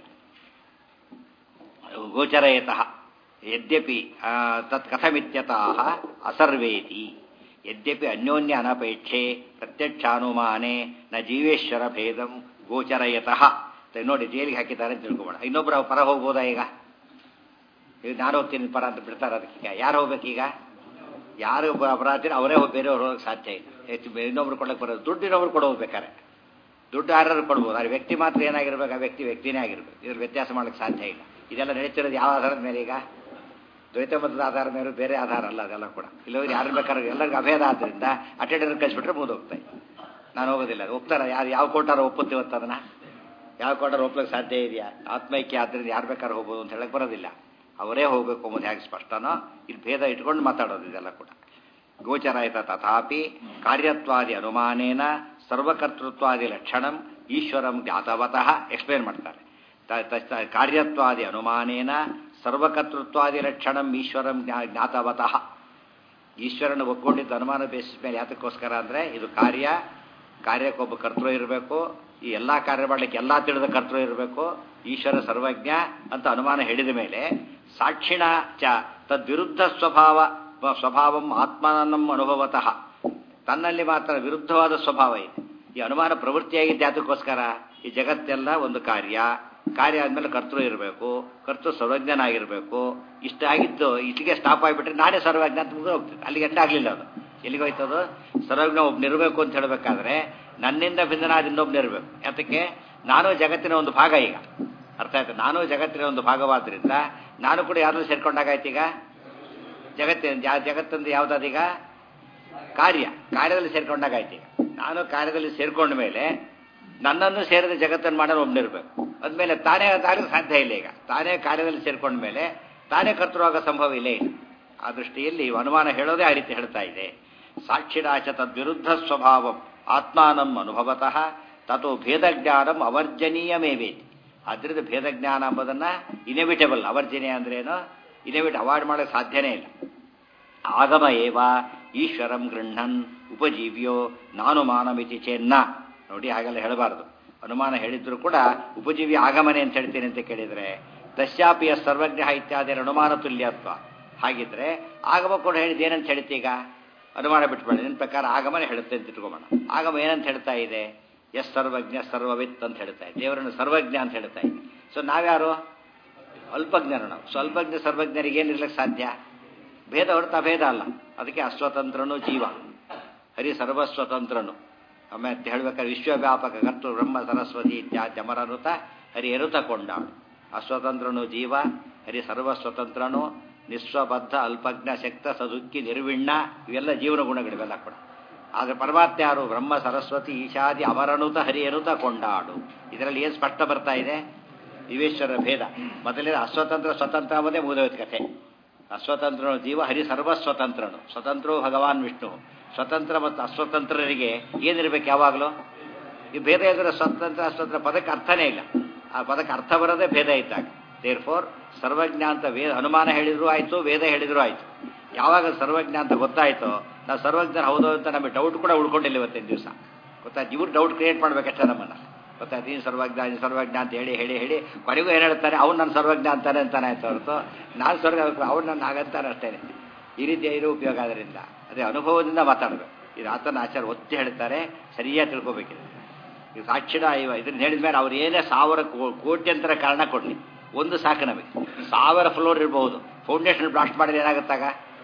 ಗೋಚರಯತಃ ಯದ್ಯಪಿ ತತ್ ಕಥಮಿತ್ಯತಃ ಅಸರ್ವೇತಿ ಯದ್ಯಪಿ ಅನ್ಯೋನ್ಯ ಅನಪೇಕ್ಷೆ ಪ್ರತ್ಯಕ್ಷಾನುಮಾನೆ ನ ಜೀವೇಶ್ವರ ಭೇದಂ ಗೋಚರಯತಃ. ನೋಡಿ ಜೈಲಿಗೆ ಹಾಕಿದ್ದಾರೆ ಅಂತ ತಿಳ್ಕೊಬೇಡ. ಇನ್ನೊಬ್ರು ಪರ ಹೋಗ್ಬೋದಾ? ಈಗ ನಾನು ಹೋಗ್ತೀನಿ ಪರ ಅಂತ ಬಿಡ್ತಾರೆ. ಅದಕ್ಕೆ ಯಾರು ಹೋಗ್ಬೇಕೀಗ? ಯಾರು ಅಪರಾಧ ಅವರೇ ಬೇರೆಯವ್ರು ಹೋಗಕ್ಕೆ ಸಾಧ್ಯ ಇಲ್ಲ. ಇನ್ನೊಬ್ರು ಕೊಡಕ್ಕೆ ಬರೋದು, ದುಡ್ಡು ಇನ್ನೊಬ್ರು ಕೊಡೋಗ್ಬೇಕಾರೆ ದುಡ್ಡು ಯಾರು ಕೊಡ್ಬೋದು, ಆದರೆ ವ್ಯಕ್ತಿ ಮಾತ್ರ ಏನಾಗಿರ್ಬೇಕು, ಆ ವ್ಯಕ್ತಿನೇ ಆಗಿರ್ಬೇಕು. ಇದ್ರ ವ್ಯತ್ಯಾಸ ಮಾಡೋಕ್ಕೆ ಸಾಧ್ಯ ಇಲ್ಲ. ಇದೆಲ್ಲ ನಡೀತಿರೋದು ಯಾವ ಆಧಾರದ ಮೇಲೆ? ಈಗ ದ್ವೈತ ಮತದ ಆಧಾರದ ಮೇಲೆ, ಬೇರೆ ಆಧಾರ ಅಲ್ಲ ಅದೆಲ್ಲ ಕೂಡ. ಇಲ್ಲವ್ರು ಯಾರು ಬೇಕಾದ್ರೆ ಎಲ್ಲರಿಗೂ ಅಭೇದ ಆದ್ದರಿಂದ ಅಟೆಂಡರ್ ಕಳಿಸ್ಬಿಟ್ರೆ ಮುಗಿದು ಹೋಗ್ತಾಯಿ. ನಾನು ಹೋಗೋದಿಲ್ಲ. ಒಪ್ತಾರ ಯಾರು? ಯಾವ ಕೋಟಾರ ಒಪ್ಪುತ್ತೀವತ್ತ ಅದನ್ನ? ಯಾವ ಕೋಟಾರ ಒಪ್ಪಲಿಕ್ಕೆ ಸಾಧ್ಯ ಇದೆಯಾ? ಆತ್ಮೈಕ್ಯ ಆದ್ದರಿಂದ ಯಾರು ಬೇಕಾದ್ರೂ ಹೋಗ್ಬೋದು ಅಂತ ಹೇಳಕ್ಕೆ ಬರೋದಿಲ್ಲ. ಅವರೇ ಹೋಗಬೇಕು ಎಂಬುದು ಹೇಗೆ ಸ್ಪಷ್ಟನೋ ಇಲ್ಲಿ ಭೇದ ಇಟ್ಕೊಂಡು ಮಾತಾಡೋದು ಇದೆಲ್ಲ ಕೂಡ. ಗೋಚರಾಯಿತ ತಥಾಪಿ ಕಾರ್ಯತ್ವಾದಿ ಅನುಮಾನೇನ ಸರ್ವಕರ್ತೃತ್ವಾದಿ ಲಕ್ಷಣಂ ಈಶ್ವರಂ ಜ್ಞಾತವತಃ. ಎಕ್ಸ್ಪ್ಲೇನ್ ಮಾಡ್ತಾರೆ. ಕಾರ್ಯತ್ವಾದಿ ಅನುಮಾನೇನ ಸರ್ವಕರ್ತೃತ್ವಾದಿ ಲಕ್ಷಣಂ ಈಶ್ವರಂ ಜ್ಞಾತವತಃ. ಈಶ್ವರನ ಒಗ್ಕೊಂಡಿದ್ದು ಅನುಮಾನ ಬೇಸಿಸ್ ಮೇಲೆ ಯಾತಕ್ಕೋಸ್ಕರ ಅಂದರೆ ಇದು ಕಾರ್ಯಕ್ಕೊಬ್ಬ ಕರ್ತೃ ಇರಬೇಕು, ಈ ಎಲ್ಲ ಕಾರ್ಯ ಮಾಡಲಿಕ್ಕೆ ಎಲ್ಲ ತಿಳಿದ ಕರ್ತೃ ಇರಬೇಕು, ಈಶ್ವರ ಸರ್ವಜ್ಞ ಅಂತ ಅನುಮಾನ ಹೇಳಿದ ಮೇಲೆ ಸಾಕ್ಷಿಣ ಚ ತದ್ವಿರುದ್ಧ ಸ್ವಭಾವಂ ಆತ್ಮನಂ ಅನುಭವತಃ, ತನ್ನಲ್ಲಿ ಮಾತ್ರ ವಿರುದ್ಧವಾದ ಸ್ವಭಾವ ಇದೆ. ಈ ಅನುಮಾನ ಪ್ರವೃತ್ತಿಯಾಗಿದ್ದು ಯಾತಕ್ಕೋಸ್ಕರ, ಈ ಜಗತ್ತೆಲ್ಲ ಒಂದು ಕಾರ್ಯ ಆದಮೇಲೆ ಕರ್ತೃ ಇರಬೇಕು, ಕರ್ತೃ ಸರ್ವಜ್ಞನಾಗಿರಬೇಕು, ಇಷ್ಟ ಆಗಿದ್ದು ಇಲ್ಲಿಗೆ ಸ್ಟಾಪ್ ಆಗಿಬಿಟ್ರೆ ನಾನೇ ಸರ್ವಜ್ಞ ಅಂತ ಮುಗಿದು ಹೋಗ್ತದೆ. ಅಲ್ಲಿಗೆ ಎಂಡ ಆಗಲಿಲ್ಲ, ಅದು ಎಲ್ಲಿಗೆ ಹೋಯ್ತದು? ಸರ್ವಜ್ಞ ಒಬ್ಬನಿರಬೇಕು ಅಂತ ಹೇಳಬೇಕಾದ್ರೆ ನನ್ನಿಂದ ಭಿನ್ನನಾದ ಇನ್ನೊಬ್ಬನಿರಬೇಕು. ಯಾತಕ್ಕೆ? ನಾನು ಜಗತ್ತಿನ ಒಂದು ಭಾಗ. ಈಗ ಅರ್ಥ ಆಯ್ತು? ನಾನು ಜಗತ್ತಿನ ಒಂದು ಭಾಗವಾದ್ರಿಂದ ನಾನು ಕೂಡ ಯಾರು ಸೇರ್ಕೊಂಡಾಗಾಯ್ತು. ಈಗ ಜಗತ್ತಂದು ಯಾವುದಾದೀಗ ಕಾರ್ಯದಲ್ಲಿ ಸೇರ್ಕೊಂಡಾಗಾಯ್ತು. ಈಗ ನಾನು ಕಾರ್ಯದಲ್ಲಿ ಸೇರ್ಕೊಂಡ ಮೇಲೆ ನನ್ನನ್ನು ಸೇರಿದ ಜಗತ್ತನ್ನು ಮಾಡೋರು ಒಬ್ಬನಿರ್ಬೇಕು. ಅದ್ಮೇಲೆ ತಾನೇ ಸಾಧ್ಯ ಇಲ್ಲ. ಈಗ ತಾನೇ ಕಾರ್ಯದಲ್ಲಿ ಸೇರ್ಕೊಂಡ ಮೇಲೆ ತಾನೇ ಕರ್ತೃವಾಗ ಸಂಭವ ಇಲ್ಲೇ ಇಲ್ಲ. ಆ ದೃಷ್ಟಿಯಲ್ಲಿ ಅನುಮಾನ ಹೇಳೋದೇ ಆ ರೀತಿ ಹೇಳ್ತಾ ಇದೆ. ಸಾಕ್ಷಿರಾಚ ತದ್ವಿರುದ್ಧ ಸ್ವಭಾವಂ ಆತ್ಮಾನಂ ಅನುಭವತಃ ತಥೋ ಭೇದಜ್ಞಾನಂ ಅವರ್ಜನೀಯಮೇವೇತಿ. ಆದ್ದರಿಂದ ಭೇದಜ್ಞಾನ ಎಂಬುದನ್ನು ಇನೆವಿಟಬಲ್, ಅವರ್ಜನೀಯ ಅಂದ್ರೇನು? ಅವಾಯ್ಡ್ ಮಾಡೋಕ್ಕೆ ಸಾಧ್ಯನೇ ಇಲ್ಲ. ಆಗಮ ಏವ ಈಶ್ವರಂ ಗೃಹ್ಣನ್ ಉಪಜೀವ್ಯೋ ನಾನುಮಾನಮಿತಿ ಚೆನ್ನ. ನೋಡಿ, ಹಾಗೆಲ್ಲ ಹೇಳಬಾರ್ದು. ಅನುಮಾನ ಹೇಳಿದ್ರು ಕೂಡ ಉಪಜೀವಿ ಆಗಮನೆ ಅಂತ ಹೇಳ್ತೀನಿ ಅಂತ ಕೇಳಿದರೆ ದಶ್ಯಾಪಿಯ ಸರ್ವಜ್ಞ ಇತ್ಯಾದಿ ಅನುಮಾನ ತುಲ್ಯತ್ವ. ಹಾಗಿದ್ರೆ ಆಗಮ ಕೂಡ ಹೇಳಿದ್ದು ಏನಂತ ಹೇಳ್ತೀಗ? ಅನುಮಾನ ಬಿಟ್ಬೇಡ, ನಿನ್ನ ಪ್ರಕಾರ ಆಗಮನೆ ಹೇಳುತ್ತೆ ಅಂತ ಇಟ್ಕೊಂಬೋಣ. ಆಗಮ ಏನಂತ ಹೇಳ್ತಾ ಇದೆ? ಎಸ್ ಸರ್ವಜ್ಞ ಸರ್ವವಿತ್ ಅಂತ ಹೇಳ್ತಾ ಇದೆ. ದೇವರನ್ನು ಸರ್ವಜ್ಞ ಅಂತ ಹೇಳ್ತಾ ಇದೆ. ಸೊ ನಾವ್ಯಾರು? ಅಲ್ಪಜ್ಞರು. ನಾವು ಸ್ವಲ್ಪಜ್ಞ ಸರ್ವಜ್ಞರಿಗೆ ಏನಿರ್ಲಿಕ್ಕೆ ಸಾಧ್ಯ? ಭೇದ ಹೊರತು ಅಭೇದ ಅಲ್ಲ. ಅದಕ್ಕೆ ಅಸ್ವತಂತ್ರನು ಜೀವ, ಹರಿ ಸರ್ವಸ್ವತಂತ್ರನು. ಆಮೇಲೆ ಹೇಳ್ಬೇಕಾದ್ರೆ ವಿಶ್ವವ್ಯಾಪಕ ಕರ್ತೃ ಬ್ರಹ್ಮ ಸರಸ್ವತಿ ಇತ್ಯಾದಿ ಅಮರನುತ ಹರಿ ಎರುತ ಕೊಂಡಾಳು. ಅಸ್ವತಂತ್ರನು ಜೀವ, ಹರಿ ಸರ್ವಸ್ವತಂತ್ರನು, ನಿಸ್ವಬದ್ಧ ಅಲ್ಪಜ್ಞ ಶಕ್ತ ಸದುಕ್ಕಿ ನಿರ್ವಿಣ್ಣ. ಇವೆಲ್ಲ ಜೀವನ ಗುಣಗಳಿವೆಲ್ಲ ಕೂಡ. ಆದರೆ ಪರಮಾತ್ಮ ಯಾರು? ಬ್ರಹ್ಮ ಸರಸ್ವತಿ ಈಶಾದಿ ಅಮರನುತ ಹರಿ ಎರುತ ಕೊಂಡಾಡು. ಇದರಲ್ಲಿ ಏನು ಸ್ಪಷ್ಟ ಬರ್ತಾ ಇದೆ? ವಿವೇಶ್ವರ ಭೇದ. ಮೊದಲೇ ಅಸ್ವತಂತ್ರ ಸ್ವತಂತ್ರ ಎಂಬುದೇ ಮುಗಿದೋಯ್ತು ಕಥೆ. ಅಸ್ವತಂತ್ರನು ಜೀವ, ಹರಿ ಸರ್ವಸ್ವತಂತ್ರನು. ಸ್ವತಂತ್ರೋ ಭಗವಾನ್ ವಿಷ್ಣು. ಸ್ವತಂತ್ರ ಮತ್ತು ಅಸ್ವತಂತ್ರರಿಗೆ ಏನಿರಬೇಕು ಯಾವಾಗಲೂ? ಈ ಭೇದ ಇದ್ದರೆ ಸ್ವತಂತ್ರ ಅಸ್ವತಂತ್ರ ಪದಕ್ಕೆ ಅರ್ಥನೇ ಇಲ್ಲ. ಆ ಪದಕ್ಕೆ ಅರ್ಥ ಬರೋದೇ ಭೇದ ಇದ್ದಾಗ. ದೇರ್ಫೋರ್ ಸರ್ವಜ್ಞ ಅಂತ ಅನುಮಾನ ಹೇಳಿದ್ರು ಆಯಿತು, ವೇದ ಹೇಳಿದ್ರು ಆಯಿತು. ಯಾವಾಗ ಸರ್ವಜ್ಞ ಅಂತ ಗೊತ್ತಾಯಿತೋ ನಾವು ಸರ್ವಜ್ಞರು ಹೌದು ಅಂತ ನಮಗೆ ಡೌಟ್ ಕೂಡ ಉಳ್ಕೊಂಡಿಲ್ಲ ಇವತ್ತಿನ ದಿವಸ. ಗೊತ್ತಾಯ್ತು? ಇವ್ರು ಡೌಟ್ ಕ್ರಿಯೇಟ್ ಮಾಡಬೇಕಷ್ಟೇ ನಮ್ಮನ್ನು. ಗೊತ್ತಾಯ್ತು? ನೀನು ಸರ್ವಜ್ಞ ಅಂತ ಹೇಳಿ ಕೊನೆಗೂ ಏನು ಹೇಳ್ತಾನೆ? ಅವ್ನು ನನ್ನ ಸರ್ವಜ್ಞ ಅಂತಾನೆ ಆಯ್ತು ಹೊರತು ನಾನು ಅವ್ನು ನನ್ನ ಹಾಗಂತಾನೆ ಅಷ್ಟೇ. ಈ ರೀತಿಯ ಇರೋ ಉಪಯೋಗ. ಅದರಿಂದ ಅದೇ ಅನುಭವದಿಂದ ಮಾತಾಡಬೇಕು. ಇದು ಆತನ ಆಚಾರ ಒತ್ತಿ ಹೇಳ್ತಾರೆ, ಸರಿಯಾಗಿ ತಿಳ್ಕೊಬೇಕಿದೆ. ಇದು ಸಾಕ್ಷಿಣ ಇದನ್ನ ಹೇಳಿದ ಮೇಲೆ ಅವ್ರು ಏನೇ 1000 ಕೋಟ್ಯಂತರ ಕಾರಣ ಕೊಡಲಿ, ಒಂದು ಸಾಕು ನಮಗೆ. 1000 ಫ್ಲೋರ್ ಇರಬಹುದು, ಫೌಂಡೇಶನ್ ಬ್ಲಾಸ್ಟ್ ಮಾಡಿದ್ರೆ ಏನಾಗುತ್ತಾಗ?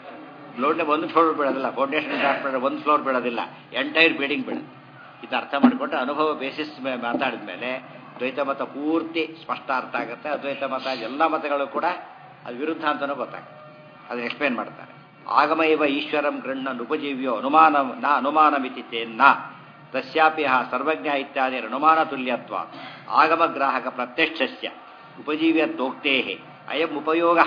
ಒಂದು ಫ್ಲೋರ್ ಬೀಳೋದಿಲ್ಲ. ಫೌಂಡೇಶನ್ ಬ್ಲಾಸ್ಟ್ ಮಾಡಿದ್ರೆ 1 ಫ್ಲೋರ್ ಬೀಳೋದಿಲ್ಲ, ಎಂಟೈರ್ ಬಿಲ್ಡಿಂಗ್ ಬೀಳೋದು. ಇದು ಅರ್ಥ ಮಾಡಿಕೊಂಡ್ರೆ ಅನುಭವ ಬೇಸಿಸ್ ಮಾತಾಡಿದ ಮೇಲೆ ದ್ವೈತ ಮತ ಪೂರ್ತಿ ಸ್ಪಷ್ಟ ಅರ್ಥ ಆಗುತ್ತೆ. ಅದ್ವೈತ ಮತ ಎಲ್ಲ ಮತಗಳು ಕೂಡ ಅದು ವಿರುದ್ಧ ಅಂತಲೂ ಗೊತ್ತಾಗುತ್ತೆ. ಅದನ್ನ ಎಕ್ಸ್ಪ್ಲೇನ್ ಮಾಡ್ತಾರೆ. ಆಗಮ ಇವ ಈಶ್ವರಂ ಗೃಹ್ಣನ್ ಉಪಜೀವ್ಯೋ ಅನುಮಾನಮಿತಿ ಚೇನ್ನ ತಸ್ಯಾಪಿ ಸರ್ವಜ್ಞ ಇತ್ಯಾದಿ ಅನುಮಾನ ತುಲ್ಯತ್ವ ಆಗಮಗ್ರಾಹಕ ಪ್ರತ್ಯಕ್ಷಸ್ಯ ಉಪಜೀವ್ಯತ್ವೋಕ್ತೇ ಅಯಂ ಉಪಯೋಗ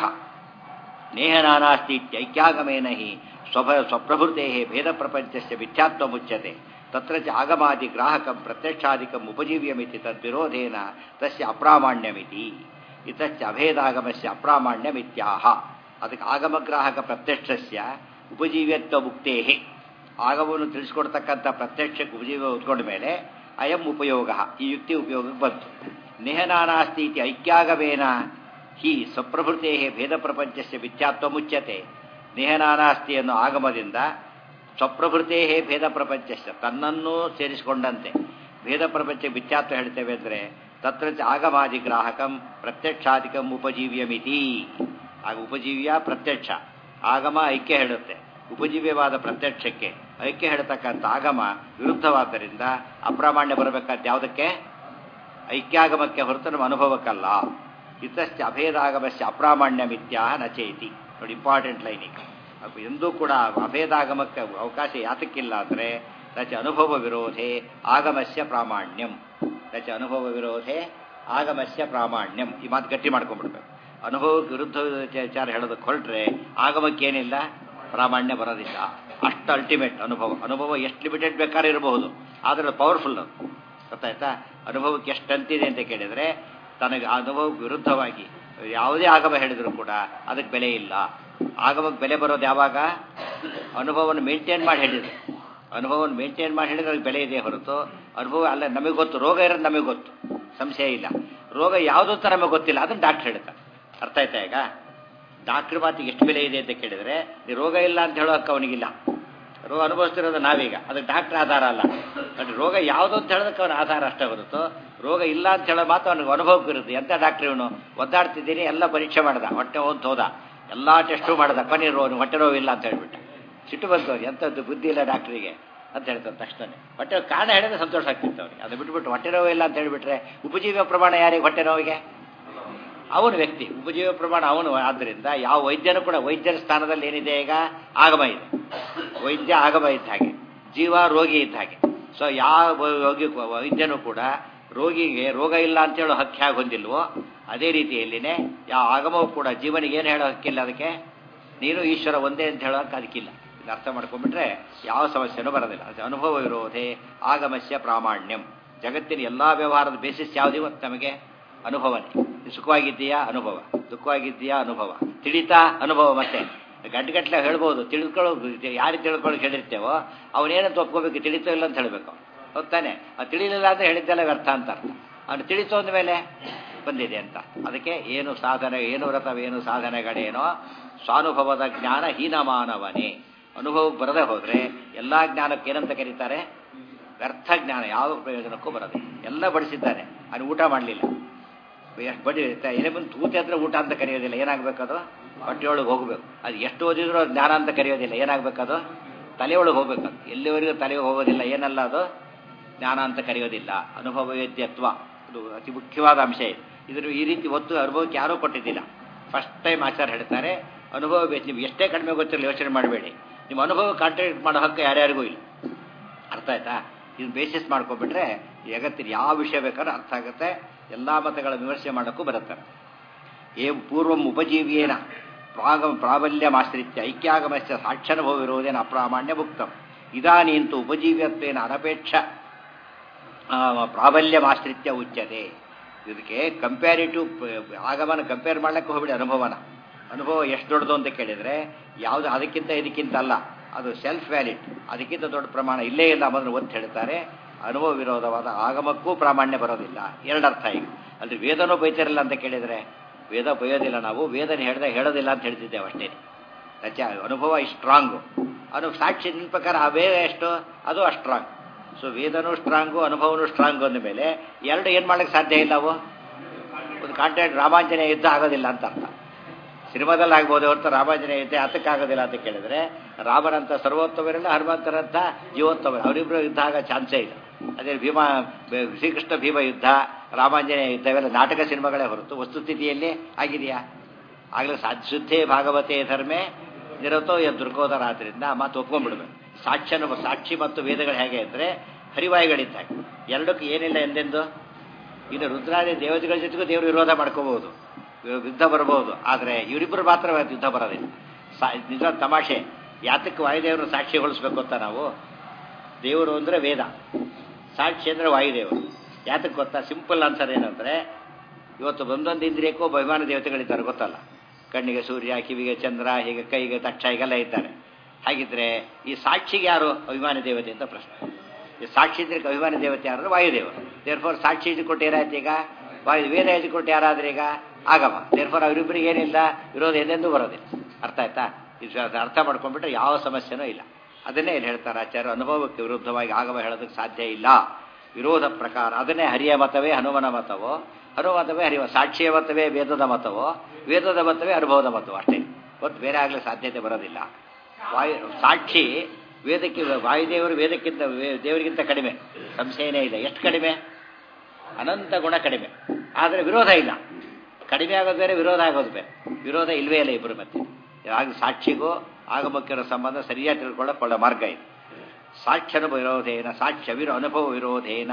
ನೇಹ ನಾನಾಸ್ತಿ ಇತ್ಯೈಕ್ಯಾಗಮೇನ ಹಿ ಸ್ವಪ್ರಭೃತೆ ಭೇದ ಪ್ರಪಂಚಸ್ಯ ಮಿಥ್ಯಾತ್ವಮುಚ್ಯತೆ. ತತ್ರ ಚ ಆಗಮಾದಿ ಗ್ರಾಹಕಂ ಪ್ರತ್ಯಕ್ಷಾದಿಕಂ ಉಪಜೀವ್ಯಮಿತಿ ತದ್ವಿರೋಧೇನ ತಸ್ಯ ಅಪ್ರಾಮಾಣ್ಯಮಿತಿ ಇತಶ್ಚ ಅಭೇದಾಗಮಸ್ಯ ಅಪ್ರಾಮಾಣ್ಯಮಿತ್ಯಾಹ. ಅದಕ್ಕೆ ಆಗಮಗ್ರಾಹಕ ಪ್ರತ್ಯಕ್ಷಸ್ಯ ಉಪಜೀವ್ಯತ್ವ ಮುಕ್ತೇ, ಆಗಮವನ್ನು ತಿಳಿಸ್ಕೊಡ್ತಕ್ಕಂಥ ಪ್ರತ್ಯಕ್ಷಕ್ಕೆ ಉಪಜೀವ್ಯ ಉತ್ಕೊಂಡ ಮೇಲೆ ಅಯಂ ಉಪಯೋಗ, ಈ ಯುಕ್ತಿ ಉಪಯೋಗಕ್ಕೆ ಬಂತು. ನೇಹನಾನಾಸ್ತಿ ಇತಿ ಐಕ್ಯಾಗಮೇನ ಹಿ ಸ್ವಪ್ರಭೃತೆ ಭೇದ ಪ್ರಪಂಚಸ್ಯ ಮಿಥ್ಯಾತ್ವ ಮುಚ್ಯತೆ. ನೇಹನಾನಾಸ್ತಿ ಅನ್ನೋ ಆಗಮದಿಂದ ಸ್ವಪ್ರಭೃತೆ ಭೇದ ಪ್ರಪಂಚಸ್ಯ, ತನ್ನನ್ನೂ ಸೇರಿಸಿಕೊಂಡಂತೆ ಭೇದ ಪ್ರಪಂಚ ಮಿಥ್ಯಾತ್ವ ಹೇಳ್ತೇವೆ ಅಂದರೆ ತತ್ರ ಚ ಆಗಮಾದಿ ಗ್ರಾಹಕಂ ಪ್ರತ್ಯಕ್ಷಾದಿಕಂ ಉಪಜೀವ್ಯಮಿತಿ. ಆಗ ಉಪಜೀವ್ಯ ಪ್ರತ್ಯಕ್ಷ, ಆಗಮ ಐಕ್ಯ ಹೇಳುತ್ತೆ. ಉಪಜೀವ್ಯವಾದ ಪ್ರತ್ಯಕ್ಷಕ್ಕೆ ಐಕ್ಯ ಹೇಳ್ತಕ್ಕಂಥ ಆಗಮ ವಿರುದ್ಧವಾದ್ದರಿಂದ ಅಪ್ರಾಮಾಣ್ಯ ಬರಬೇಕಾದ ಯಾವುದಕ್ಕೆ? ಐಕ್ಯಾಗಮಕ್ಕೆ ಹೊರತು ನಮ್ಮ ಅನುಭವಕ್ಕಲ್ಲ. ಇತಶ್ಚ ಅಭೇದಾಗಮಸ್ಯ ಅಪ್ರಾಮಾಣ್ಯಮಿತ್ಯಾಹ ನಚೇತಿ. ನೋಡಿ, ಇಂಪಾರ್ಟೆಂಟ್ ಲೈನಿಗೆ. ಎಂದೂ ಕೂಡ ಅಭೇದಾಗಮಕ್ಕೆ ಅವಕಾಶ ಯಾತಕ್ಕಿಲ್ಲ ಅಂದರೆ ರಚ ಅನುಭವ ವಿರೋಧೆ ಆಗಮಸ್ಯ ಪ್ರಾಮಾಣ್ಯಂ. ರಚ ಅನುಭವ ವಿರೋಧೆ ಆಗಮಸ್ಯ ಪ್ರಾಮಾಣ್ಯಂ. ಈ ಮಾತು ಗಟ್ಟಿ ಮಾಡ್ಕೊಂಡ್ಬಿಡ್ಬೇಕು. ಅನುಭವಕ್ಕೆ ವಿರುದ್ಧ ವಿಚಾರ ಹೇಳೋದಕ್ಕೆ ಹೊರಟ್ರೆ ಆಗಮಕ್ಕೇನಿಲ್ಲ, ಪ್ರಾಮಾಣ್ಯ ಬರೋದಿಲ್ಲ. ಅಷ್ಟು ಅಲ್ಟಿಮೇಟ್ ಅನುಭವ ಎಷ್ಟು ಲಿಮಿಟೆಡ್ ಬೇಕಾದ್ರೆ ಇರಬಹುದು, ಆದರೆ ಪವರ್ಫುಲ್. ಅದು ಗೊತ್ತಾಯ್ತಾ? ಅನುಭವಕ್ಕೆ ಎಷ್ಟು ಅಂತಿದೆ ಅಂತ ಕೇಳಿದರೆ ತನಗೆ ಅನುಭವಕ್ಕೆ ವಿರುದ್ಧವಾಗಿ ಯಾವುದೇ ಆಗಮ ಹೇಳಿದರೂ ಕೂಡ ಅದಕ್ಕೆ ಬೆಲೆ ಇಲ್ಲ. ಆಗಮಕ್ಕೆ ಬೆಲೆ ಬರೋದು ಯಾವಾಗ? ಅನುಭವವನ್ನು ಮೇಂಟೈನ್ ಮಾಡಿ ಹೇಳಿದ್ರು. ಅನುಭವವನ್ನು ಮೇಂಟೈನ್ ಮಾಡಿ ಹೇಳಿದ್ರೆ ಅದಕ್ಕೆ ಬೆಲೆ ಇದೆ ಹೊರತು ಅನುಭವ ಅಲ್ಲ. ನಮಗೆ ಗೊತ್ತು ರೋಗ ಇರೋದು, ನಮಗೆ ಗೊತ್ತು, ಸಂಶಯ ಇಲ್ಲ. ರೋಗ ಯಾವುದು ಅಂತ ನಮಗೆ ಗೊತ್ತಿಲ್ಲ, ಅದನ್ನು ಡಾಕ್ಟರ್ ಹೇಳ್ತಾರೆ. ಅರ್ಥ ಆಯ್ತಾ? ಈಗ ಡಾಕ್ಟ್ರ್ ಮಾತಿಗೆ ಎಷ್ಟು ಬೆಲೆ ಇದೆ ಅಂತ ಕೇಳಿದ್ರೆ, ನೀ ರೋಗ ಇಲ್ಲ ಅಂತ ಹೇಳೋಕೆ ಅವನಿಗಿಲ್ಲ. ರೋಗ ಅನುಭವಿಸ್ತಿರೋದು ನಾವೀಗ, ಅದಕ್ಕೆ ಡಾಕ್ಟರ್ ಆಧಾರ ಅಲ್ಲ. ಬಟ್ ರೋಗ ಯಾವುದು ಅಂತ ಹೇಳೋದಕ್ಕೆ ಅವನ ಆಧಾರ ಅಷ್ಟೇ ಹೊರತು ರೋಗ ಇಲ್ಲ ಅಂತ ಹೇಳೋ ಮಾತು ಅವನಿಗೆ ಅನುಭವಕ್ಕೆ ಇರುತ್ತೆ. ಎಂಥ ಡಾಕ್ಟ್ರ್ ಇವನು? ಒದ್ದಾಡ್ತಿದ್ದೀನಿ, ಎಲ್ಲ ಪರೀಕ್ಷೆ ಮಾಡ್ದ, ಹೊಟ್ಟೆ ಹೋದ, ಎಲ್ಲ ಟೆಸ್ಟು ಮಾಡ್ದ, ಕೊನೆ ಹೊಟ್ಟೆ ನೋವು ಇಲ್ಲ ಅಂತ ಹೇಳ್ಬಿಟ್ಟ. ಸಿಟ್ಟು ಬಂತು ಅವ್ರು, ಎಂಥದ್ದು ಬುದ್ಧಿ ಇಲ್ಲ ಡಾಕ್ಟ್ರಿಗೆ ಅಂತ ಹೇಳ್ತಾರೆ ತಕ್ಷಣ. ಹೊಟ್ಟೆ ಕಾರಣ ಹೇಳಿದ್ರೆ ಸಂತೋಷ ಆಗ್ತಿತ್ತು ಅವ್ರಿಗೆ. ಅದು ಬಿಟ್ಬಿಟ್ಟು ಹೊಟ್ಟೆ ನೋವು ಇಲ್ಲ ಅಂತ ಹೇಳಿಬಿಟ್ರೆ ಉಪಜೀವ ಪ್ರಮಾಣ ಯಾರಿಗೆ ಹೊಟ್ಟೆ ನೋವಿಗೆ? ಅವನು ವ್ಯಕ್ತಿ, ಉಪಜೀವ ಪ್ರಮಾಣ ಅವನು. ಆದ್ದರಿಂದ ಯಾವ ವೈದ್ಯನೂ ಕೂಡ ವೈದ್ಯರ ಸ್ಥಾನದಲ್ಲಿ ಏನಿದೆ ಈಗ? ಆಗಮ ಇದೆ. ವೈದ್ಯ ಆಗಮ ಇದ್ದ ಹಾಗೆ, ಜೀವ ರೋಗಿ ಇದ್ದ ಹಾಗೆ. ಸೊ ಯಾವ ವೈದ್ಯನೂ ಕೂಡ ರೋಗಿಗೆ ರೋಗ ಇಲ್ಲ ಅಂತ ಹೇಳೋ ಹಕ್ಕಿ ಹೇಗೆ ಹೊಂದಿಲ್ವೋ ಅದೇ ರೀತಿಯಲ್ಲಿನೇ ಯಾವ ಆಗಮವೂ ಕೂಡ ಜೀವನಿಗೆ ಏನು ಹೇಳೋ ಹಕ್ಕಿಲ್ಲ. ಅದಕ್ಕೆ ನೀನು ಈಶ್ವರ ಒಂದೇ ಅಂತ ಹೇಳೋ ಹಕ್ಕು ಅದಕ್ಕಿಲ್ಲ. ಇದು ಅರ್ಥ ಮಾಡ್ಕೊಂಡ್ಬಿಟ್ರೆ ಯಾವ ಸಮಸ್ಯೆನೂ ಬರೋದಿಲ್ಲ. ಅದು ಅನುಭವ ವಿರೋಧೆ ಆಗಮಸ್ಯ ಪ್ರಾಮಾಣ್ಯಂ. ಜಗತ್ತಿನ ಎಲ್ಲ ವ್ಯವಹಾರದ ಬೇಸಿಸ್ ಯಾವುದಿವತ್ತು ನಮಗೆ? ಅನುಭವನೇ. ಸುಖವಾಗಿದ್ದೀಯಾ? ಅನುಭವ. ದುಃಖವಾಗಿದ್ದೀಯಾ? ಅನುಭವ. ತಿಳಿತಾ? ಅನುಭವ. ಮತ್ತೆ ಗಂಟೆಗಟ್ಟಲೆ ಹೇಳ್ಬೋದು, ಯಾರಿಗೆ ತಿಳ್ಕೊಳ್ಳೋಕೆ ಹೇಳಿರ್ತೇವೋ ಅವನೇನಂತ ಒಪ್ಕೋಬೇಕು, ತಿಳಿತೋ ಇಲ್ಲ ಅಂತ ಹೇಳಬೇಕು. ಹೋಗ್ತಾನೆ. ಅದು ತಿಳಿಲಿಲ್ಲ ಅಂದರೆ ಹೇಳಿದ್ದೆಲ್ಲ ವ್ಯರ್ಥ ಅಂತ ಅರ್ಥ. ಅವನು ತಿಳಿತು ಅಂದಮೇಲೆ ಬಂದಿದೆ ಅಂತ. ಅದಕ್ಕೆ ಏನು ಸಾಧನೆ, ಏನು ವ್ರತವೇನು ಸಾಧನೆಗಳೇನೋ ಸ್ವಾನುಭವದ ಜ್ಞಾನ ಹೀನಮಾನವನೇ. ಅನುಭವಕ್ಕೆ ಬರದೇ ಹೋದರೆ ಎಲ್ಲ ಜ್ಞಾನಕ್ಕೆ ಏನಂತ ಕರೀತಾರೆ? ವ್ಯರ್ಥ ಜ್ಞಾನ. ಯಾವ ಪ್ರಯೋಜನಕ್ಕೂ ಬರೋದು. ಎಲ್ಲ ಬಡಿಸಿದ್ದಾನೆ, ಅವನು ಊಟ ಮಾಡಲಿಲ್ಲ. ಎಷ್ಟು ಬಡಿ ಏನೇ ಬಂದು ತೂತೆ ಅಂದರೆ ಊಟ ಅಂತ ಕರೆಯೋದಿಲ್ಲ. ಏನಾಗಬೇಕದು? ಹೊಟ್ಟೆಯೊಳಗೆ ಹೋಗಬೇಕು. ಅದು ಎಷ್ಟು ಓದಿದ್ರೂ ಜ್ಞಾನ ಅಂತ ಕರೆಯೋದಿಲ್ಲ. ಏನಾಗಬೇಕದು? ತಲೆಯೊಳಗೆ ಹೋಗ್ಬೇಕು. ಎಲ್ಲಿವರೆಗೂ ತಲೆಗೆ ಹೋಗೋದಿಲ್ಲ ಏನಲ್ಲ ಅದು ಜ್ಞಾನ ಅಂತ ಕರೆಯೋದಿಲ್ಲ. ಅನುಭವ ವೇದ್ಯತ್ವ ಅದು ಅತಿ ಮುಖ್ಯವಾದ ಅಂಶ ಇದೆ. ಇದ್ರ ಈ ರೀತಿ ಒತ್ತು ಅನುಭವಕ್ಕೆ ಯಾರೂ ಕೊಟ್ಟಿದ್ದಿಲ್ಲ. ಫಸ್ಟ್ ಟೈಮ್ ಆಚಾರ್ಯ ಹೇಳ್ತಾರೆ ಅನುಭವ ಬೇಕು. ನಿಮ್ಗೆ ಎಷ್ಟೇ ಕಡಿಮೆ ಗೊತ್ತಿರಲಿ ಯೋಚನೆ ಮಾಡಬೇಡಿ, ನಿಮ್ಮ ಅನುಭವ ಕಾಂಟ್ರಾಕ್ಟ್ ಮಾಡೋ ಹಕ್ಕು ಯಾರ್ಯಾರಿಗೂ ಇಲ್ಲ. ಅರ್ಥ ಆಯ್ತಾ? ಇದನ್ನು ಬೇಸಿಸ್ ಮಾಡ್ಕೊಬಿಟ್ರೆ ಜಗತ್ತಿನ ಯಾವ ವಿಷಯ ಬೇಕಾದ್ರೂ ಅರ್ಥ ಆಗುತ್ತೆ. ಎಲ್ಲ ಮತಗಳ ವಿಮರ್ಶೆ ಮಾಡೋಕ್ಕೂ ಬರುತ್ತೆ. ಪೂರ್ವಂ ಉಪಜೀವ್ಯೇನ ಪ್ರಾಬಲ್ಯಮಾಶ್ರಿತ್ಯ ಐಕ್ಯಾಗಮಸ್ಯ ಸಾಕ್ಷಾನುಭವ ವಿರೋಧೇನ ಅಪ್ರಾಮಾಣ್ಯ ಭುಕ್ತಂ. ಇದಾನೀಂತು ಉಪಜೀವ್ಯತ್ವೇನ ಅನಪೇಕ್ಷ ಪ್ರಾಬಲ್ಯಮಾಶ್ರಿತ್ಯ ಉಚ್ಯತೆ. ಇದಕ್ಕೆ ಕಂಪ್ಯಾರಿಟಿವ್ ಆಗಮನ ಕಂಪೇರ್ ಮಾಡ್ಲಿಕ್ಕೆ ಹೋಗ್ಬಿಡಿ ಅನುಭವನ. ಅನುಭವ ಎಷ್ಟು ದೊಡ್ಡದು ಅಂತ ಕೇಳಿದರೆ ಯಾವುದು ಅದಕ್ಕಿಂತ ಇದಕ್ಕಿಂತ ಅಲ್ಲ, ಅದು ಸೆಲ್ಫ್ ವ್ಯಾಲಿಡ್. ಅದಕ್ಕಿಂತ ದೊಡ್ಡ ಪ್ರಮಾಣ ಇಲ್ಲೇ ಇಲ್ಲ ಅನ್ನೋದನ್ನು ಒತ್ತು ಹೇಳ್ತಾರೆ. ಅನುಭವ ವಿರೋಧವಾದ ಆಗಮಕ್ಕೂ ಪ್ರಾಮಾಣ್ಯ ಬರೋದಿಲ್ಲ. ಎರಡರ್ಥ ಈಗ. ಅಲ್ಲಿ ವೇದನೂ ಬೈತಿರಲ್ಲ ಅಂತ ಕೇಳಿದರೆ ವೇದ ಬೈಯೋದಿಲ್ಲ. ನಾವು ವೇದನೆ ಹೇಳೋದಿಲ್ಲ ಅಂತ ಹೇಳ್ತಿದ್ದೇವೆ ಅಷ್ಟೇ. ಅನುಭವ ಇಷ್ಟು ಸ್ಟ್ರಾಂಗು. ಸಾಕ್ಷಿ ನಿನ್ನ ಪ್ರಕಾರ ಆ ವೇದ ಎಷ್ಟು ಅದು ಅಷ್ಟು ಸ್ಟ್ರಾಂಗ್. ಸೊ ವೇದನೂ ಸ್ಟ್ರಾಂಗು, ಅನುಭವನೂ ಸ್ಟ್ರಾಂಗು ಅಂದಮೇಲೆ ಎರಡು ಏನು ಮಾಡೋಕ್ಕೆ ಸಾಧ್ಯ ಇಲ್ಲ. ಅವು ಒಂದು ಕಾಂಟ್ರಾಕ್ಟ್ ರಾಮಾಂಜನೇಯ ಯುದ್ಧ ಆಗೋದಿಲ್ಲ ಅಂತ ಅರ್ಥ. ಸಿನಿಮಾದಲ್ಲಿ ಆಗ್ಬೋದು ಹೊರತು ರಾಮಾಂಜನೇಯ ಯುದ್ಧ ಹತ್ತಕ್ಕಾಗೋದಿಲ್ಲ ಅಂತ ಕೇಳಿದರೆ ರಾಮನಂತ ಸರ್ವೋತ್ತಮರಿಲ್ಲ, ಹನುಮಂತರಂತ ಜೀವೋತ್ತಮ, ಅವರಿಬ್ಬರು ಯುದ್ಧ ಆಗೋ ಚಾನ್ಸೇ ಇಲ್ಲ. ಅದೇ ಶ್ರೀಕೃಷ್ಣ ಭೀಮ ಯುದ್ಧ, ರಾಮಾಂಜನೇಯ ಯುದ್ಧ ಇವೆಲ್ಲ ನಾಟಕ ಸಿನಿಮಾಗಳೇ ಹೊರತು ವಸ್ತುಸ್ಥಿತಿಯಲ್ಲಿ ಆಗಿದೆಯಾ? ಆಗಲೇ ಶುದ್ಧೇ ಭಾಗವತೆ ಧರ್ಮೇ ನಿರತೋ ದುರ್ಗೋದರ. ಆದ್ದರಿಂದ ಮಾತು ಒಪ್ಕೊಂಡ್ಬಿಡ್ಬೇಕು. ಸಾಕ್ಷಿ ಮತ್ತು ವೇದಗಳು ಹೇಗೆ ಅಂದರೆ ಹರಿವಾಯುಗಳಿದ್ದಾಗ ಎರಡಕ್ಕೂ ಏನಿಲ್ಲ ಎಂದೆಂದು. ಇನ್ನು ರುದ್ರಾದಿ ದೇವತೆಗಳ ಜೊತೆಗೂ ದೇವರು ವಿರೋಧ ಮಾಡ್ಕೋಬಹುದು, ಯುದ್ಧ ಬರಬಹುದು. ಆದರೆ ಇವರಿಬ್ಬರು ಮಾತ್ರ ಯುದ್ಧ ಬರೋದಿಲ್ಲ. ನಿಜ ತಮಾಷೆ. ಯಾತಕ್ಕೆ ವಾಯುದೇವರು ಸಾಕ್ಷಿಗೊಳಿಸ್ಬೇಕು ಅಂತ ನಾವು? ದೇವರು ಅಂದರೆ ವೇದ, ಸಾಕ್ಷಿ ಅಂದರೆ ವಾಯುದೇವರು. ಯಾತಕ್ಕೆ ಗೊತ್ತಾ? ಸಿಂಪಲ್ ಆನ್ಸರ್ ಏನಂದರೆ, ಇವತ್ತು ಒಂದೊಂದು ಇಂದ್ರಿಯಕ್ಕೂ ಅಭಿಮಾನ ದೇವತೆಗಳಿದ್ದಾರೆ, ಗೊತ್ತಲ್ಲ? ಕಣ್ಣಿಗೆ ಸೂರ್ಯ, ಕಿವಿಗೆ ಚಂದ್ರ, ಹೀಗೆ ಕೈಗೆ ತಕ್ಷ, ಹೀಗೆಲ್ಲ ಇದ್ದಾರೆ. ಹಾಗಿದ್ರೆ ಈ ಸಾಕ್ಷಿಗೆ ಯಾರು ಅಭಿಮಾನಿ ದೇವತೆ ಅಂತ ಪ್ರಶ್ನೆ. ಈ ಸಾಕ್ಷಿ ಇದ್ರೆ ಅಭಿಮಾನಿ ದೇವತೆ ಯಾರು? ವಾಯುದೇವರು. ದೇರ್ಫೋರ್ ಸಾಕ್ಷಿ ಇದ್ಕೊಟ್ಟು ಏನಾಯ್ತು ಈಗ? ವೇದ ಇದ್ಕೊಟ್ಟು ಯಾರಾದ್ರೆ ಈಗ ಆಗಮ. ದೇರ್ಫೋರ್ ಅವರಿಬ್ಬರಿಗೆ ಏನಿಲ್ಲ, ವಿರೋಧ ಎಂದೆಂದೂ ಬರೋದಿಲ್ಲ. ಅರ್ಥ ಆಯ್ತಾ? ಇದು ಅರ್ಥ ಮಾಡ್ಕೊಂಡ್ಬಿಟ್ರೆ ಯಾವ ಸಮಸ್ಯೆನೂ ಇಲ್ಲ. ಅದನ್ನೇ ಇಲ್ಲಿ ಹೇಳ್ತಾರೆ ಆಚಾರ್ಯ. ಅನುಭವಕ್ಕೆ ವಿರುದ್ಧವಾಗಿ ಆಗಮ ಹೇಳೋದಕ್ಕೆ ಸಾಧ್ಯ ಇಲ್ಲ. ವಿರೋಧ ಪ್ರಕಾರ ಅದನ್ನೇ ಹರಿಯ ಮತವೇ ಹನುಮನ ಮತವೋ, ಹನುಮತವೇ ಹರಿವ ಸಾಕ್ಷಿಯ ಮತವೇ ವೇದದ ಮತವೋ, ವೇದದ ಮತವೇ ಅನುಭವದ ಮತವೋ ಅಷ್ಟೇ. ಗೊತ್ತು, ಬೇರೆ ಆಗಲಿ ಸಾಧ್ಯತೆ ಬರೋದಿಲ್ಲ. ಸಾಕ್ಷಿ ವೇದಕ್ಕೆ, ವಾಯುದೇವರು ವೇದಕ್ಕಿಂತ ದೇವರಿಗಿಂತ ಕಡಿಮೆ, ಸಂಶಯನೇ ಇಲ್ಲ. ಎಷ್ಟು ಕಡಿಮೆ? ಅನಂತ ಗುಣ ಕಡಿಮೆ. ಆದರೆ ವಿರೋಧ ಇಲ್ಲ. ಕಡಿಮೆ ಆಗೋದು ಬೇರೆ, ವಿರೋಧ ಆಗೋದು ಬೇರೆ. ವಿರೋಧ ಇಲ್ವೇ ಇಲ್ಲ ಇಬ್ಬರು ಮಧ್ಯೆ. ಆಗ ಸಾಕ್ಷಿಗೂ ಆಗಮಕ್ಕಿರೋ ಸಂಬಂಧ ಸರಿಯಾಗಿ ತಿಳ್ಕೊಳ್ಳೋ ಮಾರ್ಗ ಇದೆ. ಸಾಕ್ಷ್ಯನುಭವ ವಿರೋಧೇನ ಸಾಕ್ಷ್ಯವಿರೋ ಅನುಭವ ವಿರೋಧೇನ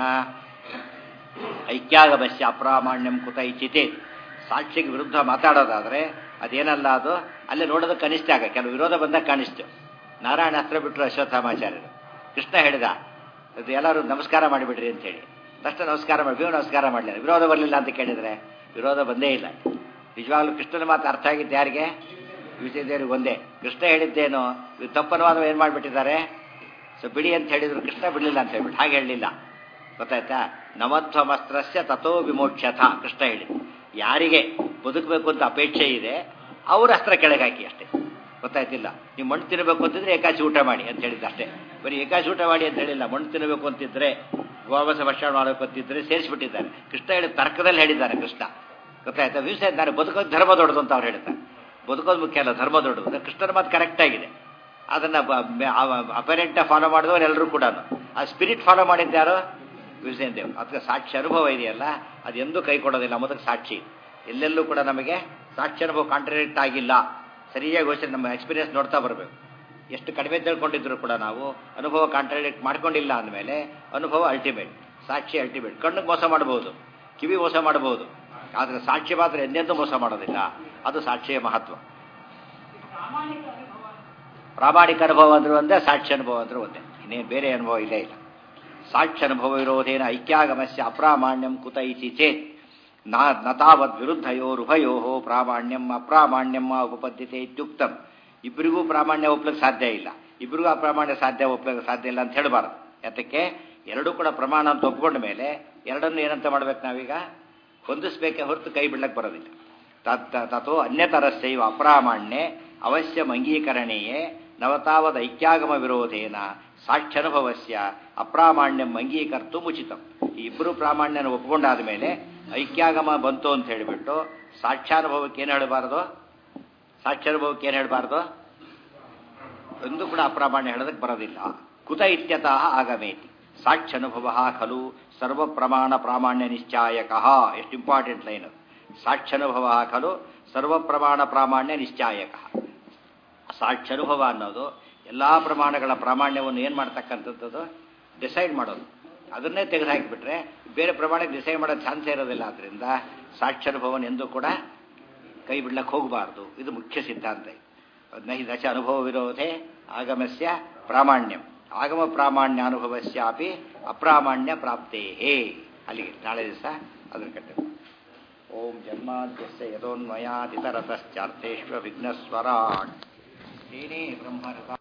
ಐಕ್ಯಾಗಮಸ್ಯ ಅಪ್ರಾಮಾಣ್ಯಂ ಕುತ ಇಚ್ಛಿತೆ. ಸಾಕ್ಷಿಗೆ ವಿರುದ್ಧ ಮಾತಾಡೋದಾದರೆ ಅದೇನಲ್ಲ, ಅದು ಅಲ್ಲೇ ನೋಡೋದಕ್ಕೆ ಕನಿಷ್ಠ ಆಗ. ಕೆಲವು ವಿರೋಧ ಬಂದಾಗ ಕಾಣಿಸ್ತು. ನಾರಾಯಣ ಅಸ್ತ್ರ ಬಿಟ್ಟರು ಅಶ್ವತ್ಥಾಮಾಚಾರ್ಯರು. ಕೃಷ್ಣ ಹೇಳಿದ ಅದು ಎಲ್ಲರೂ ನಮಸ್ಕಾರ ಮಾಡಿಬಿಡ್ರಿ ಅಂತೇಳಿ. ತಕ್ಷಣ ನಮಸ್ಕಾರ ಮಾಡಿ, ಭೀಮ ನಮಸ್ಕಾರ ಮಾಡಲಿಲ್ಲ. ವಿರೋಧ ಬರಲಿಲ್ಲ ಅಂತ ಕೇಳಿದರೆ ವಿರೋಧ ಬಂದೇ ಇಲ್ಲ. ನಿಜವಾಗ್ಲೂ ಕೃಷ್ಣನ ಮಾತು ಅರ್ಥ ಆಗಿದ್ದು ಯಾರಿಗೆ? ವಿಜಯದೇವರಿಗೆ ಒಂದೇ. ಕೃಷ್ಣ ಹೇಳಿದ್ದೇನು ತಪ್ಪನವಾದ ಏನು ಮಾಡಿಬಿಟ್ಟಿದ್ದಾರೆ, ಸೊ ಬಿಡಿ ಅಂತ ಹೇಳಿದ್ರು, ಕೃಷ್ಣ ಬಿಡಲಿಲ್ಲ ಅಂತ ಹೇಳ್ಬಿಟ್ಟು ಹಾಗೆ ಹೇಳಲಿಲ್ಲ. ಗೊತ್ತಾಯ್ತಾ? ನಮಧ್ವಮಸ್ತ್ರಸ್ಯ ತಥೋ ವಿಮೋಕ್ಷಥ ಕೃಷ್ಣ ಹೇಳಿದ್ರು. ಯಾರಿಗೆ ಬದುಕಬೇಕು ಅಂತ ಅಪೇಕ್ಷೆ ಇದೆ ಅವರು ಅಸ್ತ್ರ ಕೆಳಗೆ ಹಾಕಿ ಅಷ್ಟೇ. ಗೊತ್ತಾಯ್ತಿಲ್ಲ? ನೀವು ಮಣ್ಣು ತಿನ್ನಬೇಕು ಅಂತಿದ್ರೆ ಏಕಾಶಿ ಊಟ ಮಾಡಿ ಅಂತ ಹೇಳಿದ್ದು ಅಷ್ಟೇ. ಬರೀ ಏಕಾಶಿ ಊಟ ಮಾಡಿ ಅಂತ ಹೇಳಿಲ್ಲ. ಮಣ್ಣು ತಿನ್ನಬೇಕು ಅಂತಿದ್ರೆ, ಗೋಮಾಂಸ ಭಕ್ಷಣ ಮಾಡಬೇಕು ಅಂತಿದ್ರೆ ಸೇರಿಸ್ಬಿಟ್ಟಿದ್ದಾರೆ. ಕೃಷ್ಣ ಹೇಳಿದ ತರ್ಕದಲ್ಲಿ ಹೇಳಿದ್ದಾರೆ ಕೃಷ್ಣ. ಗೊತ್ತಾಯ್ತಾ? ವಿಷಯ ನಾನು ಬದುಕೋದು ಧರ್ಮ ದೊಡ್ಡದು ಅಂತ ಅವ್ರು ಹೇಳ್ತಾರೆ. ಬದುಕೋದು ಮುಖ್ಯ ಅಲ್ಲ, ಧರ್ಮ ದೊಡ್ಡದು. ಕೃಷ್ಣನ ಮಾತು ಕರೆಕ್ಟ್ ಆಗಿದೆ. ಅದನ್ನು ಅಪರೆಂಟ ಫಾಲೋ ಮಾಡಿದವರು ಎಲ್ಲರೂ ಕೂಡ. ಆ ಸ್ಪಿರಿಟ್ ಫಾಲೋ ಮಾಡಿದ್ದಾರೋ ವಿಜಯನ್ ದೇವ್. ಅದಕ್ಕೆ ಸಾಕ್ಷಿ ಅನುಭವ ಇದೆಯಲ್ಲ, ಅದು ಎಂದೂ ಕೈ ಕೊಡೋದಿಲ್ಲ. ಮೊದಲು ಸಾಕ್ಷಿ ಎಲ್ಲೆಲ್ಲೂ ಕೂಡ ನಮಗೆ ಸಾಕ್ಷಿ ಅನುಭವ ಕಾಂಟ್ರಾಡಿಕ್ಟ್ ಆಗಿಲ್ಲ. ಸರಿಯಾಗಿ ಯೋಚನೆ ನಮ್ಮ ಎಕ್ಸ್ಪೀರಿಯನ್ಸ್ ನೋಡ್ತಾ ಬರಬೇಕು. ಎಷ್ಟು ಕಡಿಮೆ ತಿಳ್ಕೊಂಡಿದ್ರು ಕೂಡ ನಾವು ಅನುಭವ ಕಾಂಟ್ರಾಡಿಕ್ಟ್ ಮಾಡ್ಕೊಂಡಿಲ್ಲ ಅಂದಮೇಲೆ ಅನುಭವ ಅಲ್ಟಿಮೇಟ್, ಸಾಕ್ಷಿ ಅಲ್ಟಿಮೇಟ್. ಕಣ್ಣಿಗೆ ಮೋಸ ಮಾಡಬಹುದು, ಕಿವಿ ಮೋಸ ಮಾಡಬಹುದು, ಆದರೆ ಸಾಕ್ಷಿ ಮಾತ್ರ ಎಂದೆಂದೂ ಮೋಸ ಮಾಡೋದಿಲ್ಲ. ಅದು ಸಾಕ್ಷಿಯ ಮಹತ್ವ. ಪ್ರಾಮಾಣಿಕ ಅನುಭವ ಅಂದ್ರೂ ಒಂದೇ, ಸಾಕ್ಷಿ ಅನುಭವ ಅಂದ್ರೂ ಒಂದೇ, ಇನ್ನೇನು ಬೇರೆ ಅನುಭವ ಇಲ್ಲೇ ಇಲ್ಲ. ಸಾಕ್ಷಿ ಅನುಭವ ವಿರೋಧೇನ ಐಕ್ಯಾಗಮಸ್ಯ ಅಪ್ರಾಮಾಣ್ಯಂ ಕುತ ಇತಿ ಚೇತ್ ನ ತಾವದ್ ವಿರುದ್ಧಯೋರುಭಯೋ ಪ್ರಾಮಾಣ್ಯಂ ಅಪ್ರಾಮಾಣ್ಯಂ ಉಪಪದ್ಯತೆ ಇತ್ಯುಕ್ತಂ. ಇಬ್ಬರಿಗೂ ಪ್ರಾಮಾಣ್ಯ ಒಪ್ಲಿಕ್ಕೆ ಸಾಧ್ಯ ಇಲ್ಲ, ಇಬ್ಬರಿಗೂ ಅಪ್ರಾಮಾಣ್ಯ ಒಪ್ಲಿಕ್ಕೆ ಸಾಧ್ಯ ಇಲ್ಲ ಅಂತ ಹೇಳಬಾರ್ದು. ಯಾತಕ್ಕೆ? ಎರಡೂ ಕೂಡ ಪ್ರಮಾಣ ಅಂತ ಒಪ್ಕೊಂಡ ಮೇಲೆ ಎರಡನ್ನು ಏನಂತ ಮಾಡ್ಬೇಕು ನಾವೀಗ? ಹೊಂದಿಸ್ಬೇಕೆ ಹೊರತು ಕೈ ಬಿಡ್ಲಕ್ಕೆ ಬರೋದಿಲ್ಲ. ತಥೋ ಅನ್ಯತರಸ್ಯೈವ ಅಪ್ರಾಮಾಣ್ಯೆ ಅವಶ್ಯಂ ಅಂಗೀಕರಣೀಯೇ ನವತಾವದ ಐಕ್ಯಾಗಮ ವಿರೋಧೇನ ಸಾಕ್ಷ್ಯನುಭವಸ್ಯ ಅಪ್ರಾಮಾಣ್ಯಂ ಅಂಗೀಕರ್ತು ಉಚಿತಂ. ಈ ಇಬ್ಬರು ಪ್ರಾಮಾಣ್ಯನ ಒಪ್ಕೊಂಡಾದ ಮೇಲೆ ಐಕ್ಯಾಗಮ ಬಂತು ಅಂತ ಹೇಳಿಬಿಟ್ಟು ಸಾಕ್ಷ್ಯಾನುಭವಕ್ಕೆ ಏನು ಹೇಳಬಾರ್ದು? ಸಾಕ್ಷ್ಯಾನುಭವಕ್ಕೆ ಏನು ಹೇಳಬಾರ್ದು? ಒಂದು ಕೂಡ ಅಪ್ರಾಮಾಣ್ಯ ಹೇಳೋದಕ್ಕೆ ಬರೋದಿಲ್ಲ. ಕುತ ಇತ್ಯತಃ ಆಗಮೇತಿ ಸಾಕ್ಷ್ಯನುಭವ ಖಲು ಸರ್ವ ಪ್ರಮಾಣ ಪ್ರಾಮಾಣ್ಯ ನಿಶ್ಚಾಯಕಃ. ಎಷ್ಟು ಇಂಪಾರ್ಟೆಂಟ್ ಲೈನ್. ಸಾಕ್ಷ್ಯನುಭವ ಖಲು ಸರ್ವ ಪ್ರಮಾಣ ಪ್ರಾಮಾಣ್ಯ ನಿಶ್ಚಾಯಕಃ. ಸಾಕ್ಷ್ಯನುಭವ ಅನ್ನೋದು ಎಲ್ಲ ಪ್ರಮಾಣಗಳ ಪ್ರಾಮಾಣ್ಯವನ್ನು ಏನು ಮಾಡ್ತಕ್ಕಂಥದ್ದು? ಡಿಸೈಡ್ ಮಾಡೋದು. ಅದನ್ನೇ ತೆಗೆದುಹಾಕಿಬಿಟ್ರೆ ಬೇರೆ ಪ್ರಮಾಣಕ್ಕೆ ಡಿಸೈಡ್ ಮಾಡೋ ಚಾನ್ಸೇ ಇರೋದಿಲ್ಲ. ಆದ್ದರಿಂದ ಸಾಕ್ಷ್ಯಾನುಭವನ ಎಂದೂ ಕೂಡ ಕೈ ಬಿಡ್ಲಕ್ಕೆ ಹೋಗಬಾರ್ದು. ಇದು ಮುಖ್ಯ ಸಿದ್ಧಾಂತ. ನಹಿ ದಶ ಅನುಭವ ವಿರೋಧೆ ಆಗಮಸ್ಯ ಪ್ರಾಮಾಣ್ಯಂ ಆಗಮ ಪ್ರಾಮಾಣ್ಯಾನುಭವಸ್ಯಾಪಿ ಅಪ್ರಾಮಾಣ್ಯ ಪ್ರಾಪ್ತೇಹೇ. ಅಲ್ಲಿಗೆ ನಾಳೆ ದಿವಸ ಅದನ್ನು ಕಟ್ಟೆ. ಓಂ ಜನ್ಮಾದ್ಯಸ್ಯ ಯತೋನ್ಮಯಾದಿತರತಶ್ಚಾರ್ಥೇಶ್ವ ವಿಘ್ನಸ್ವರಾಟ್. ಏನೇ ಬ್ರಹ್ಮ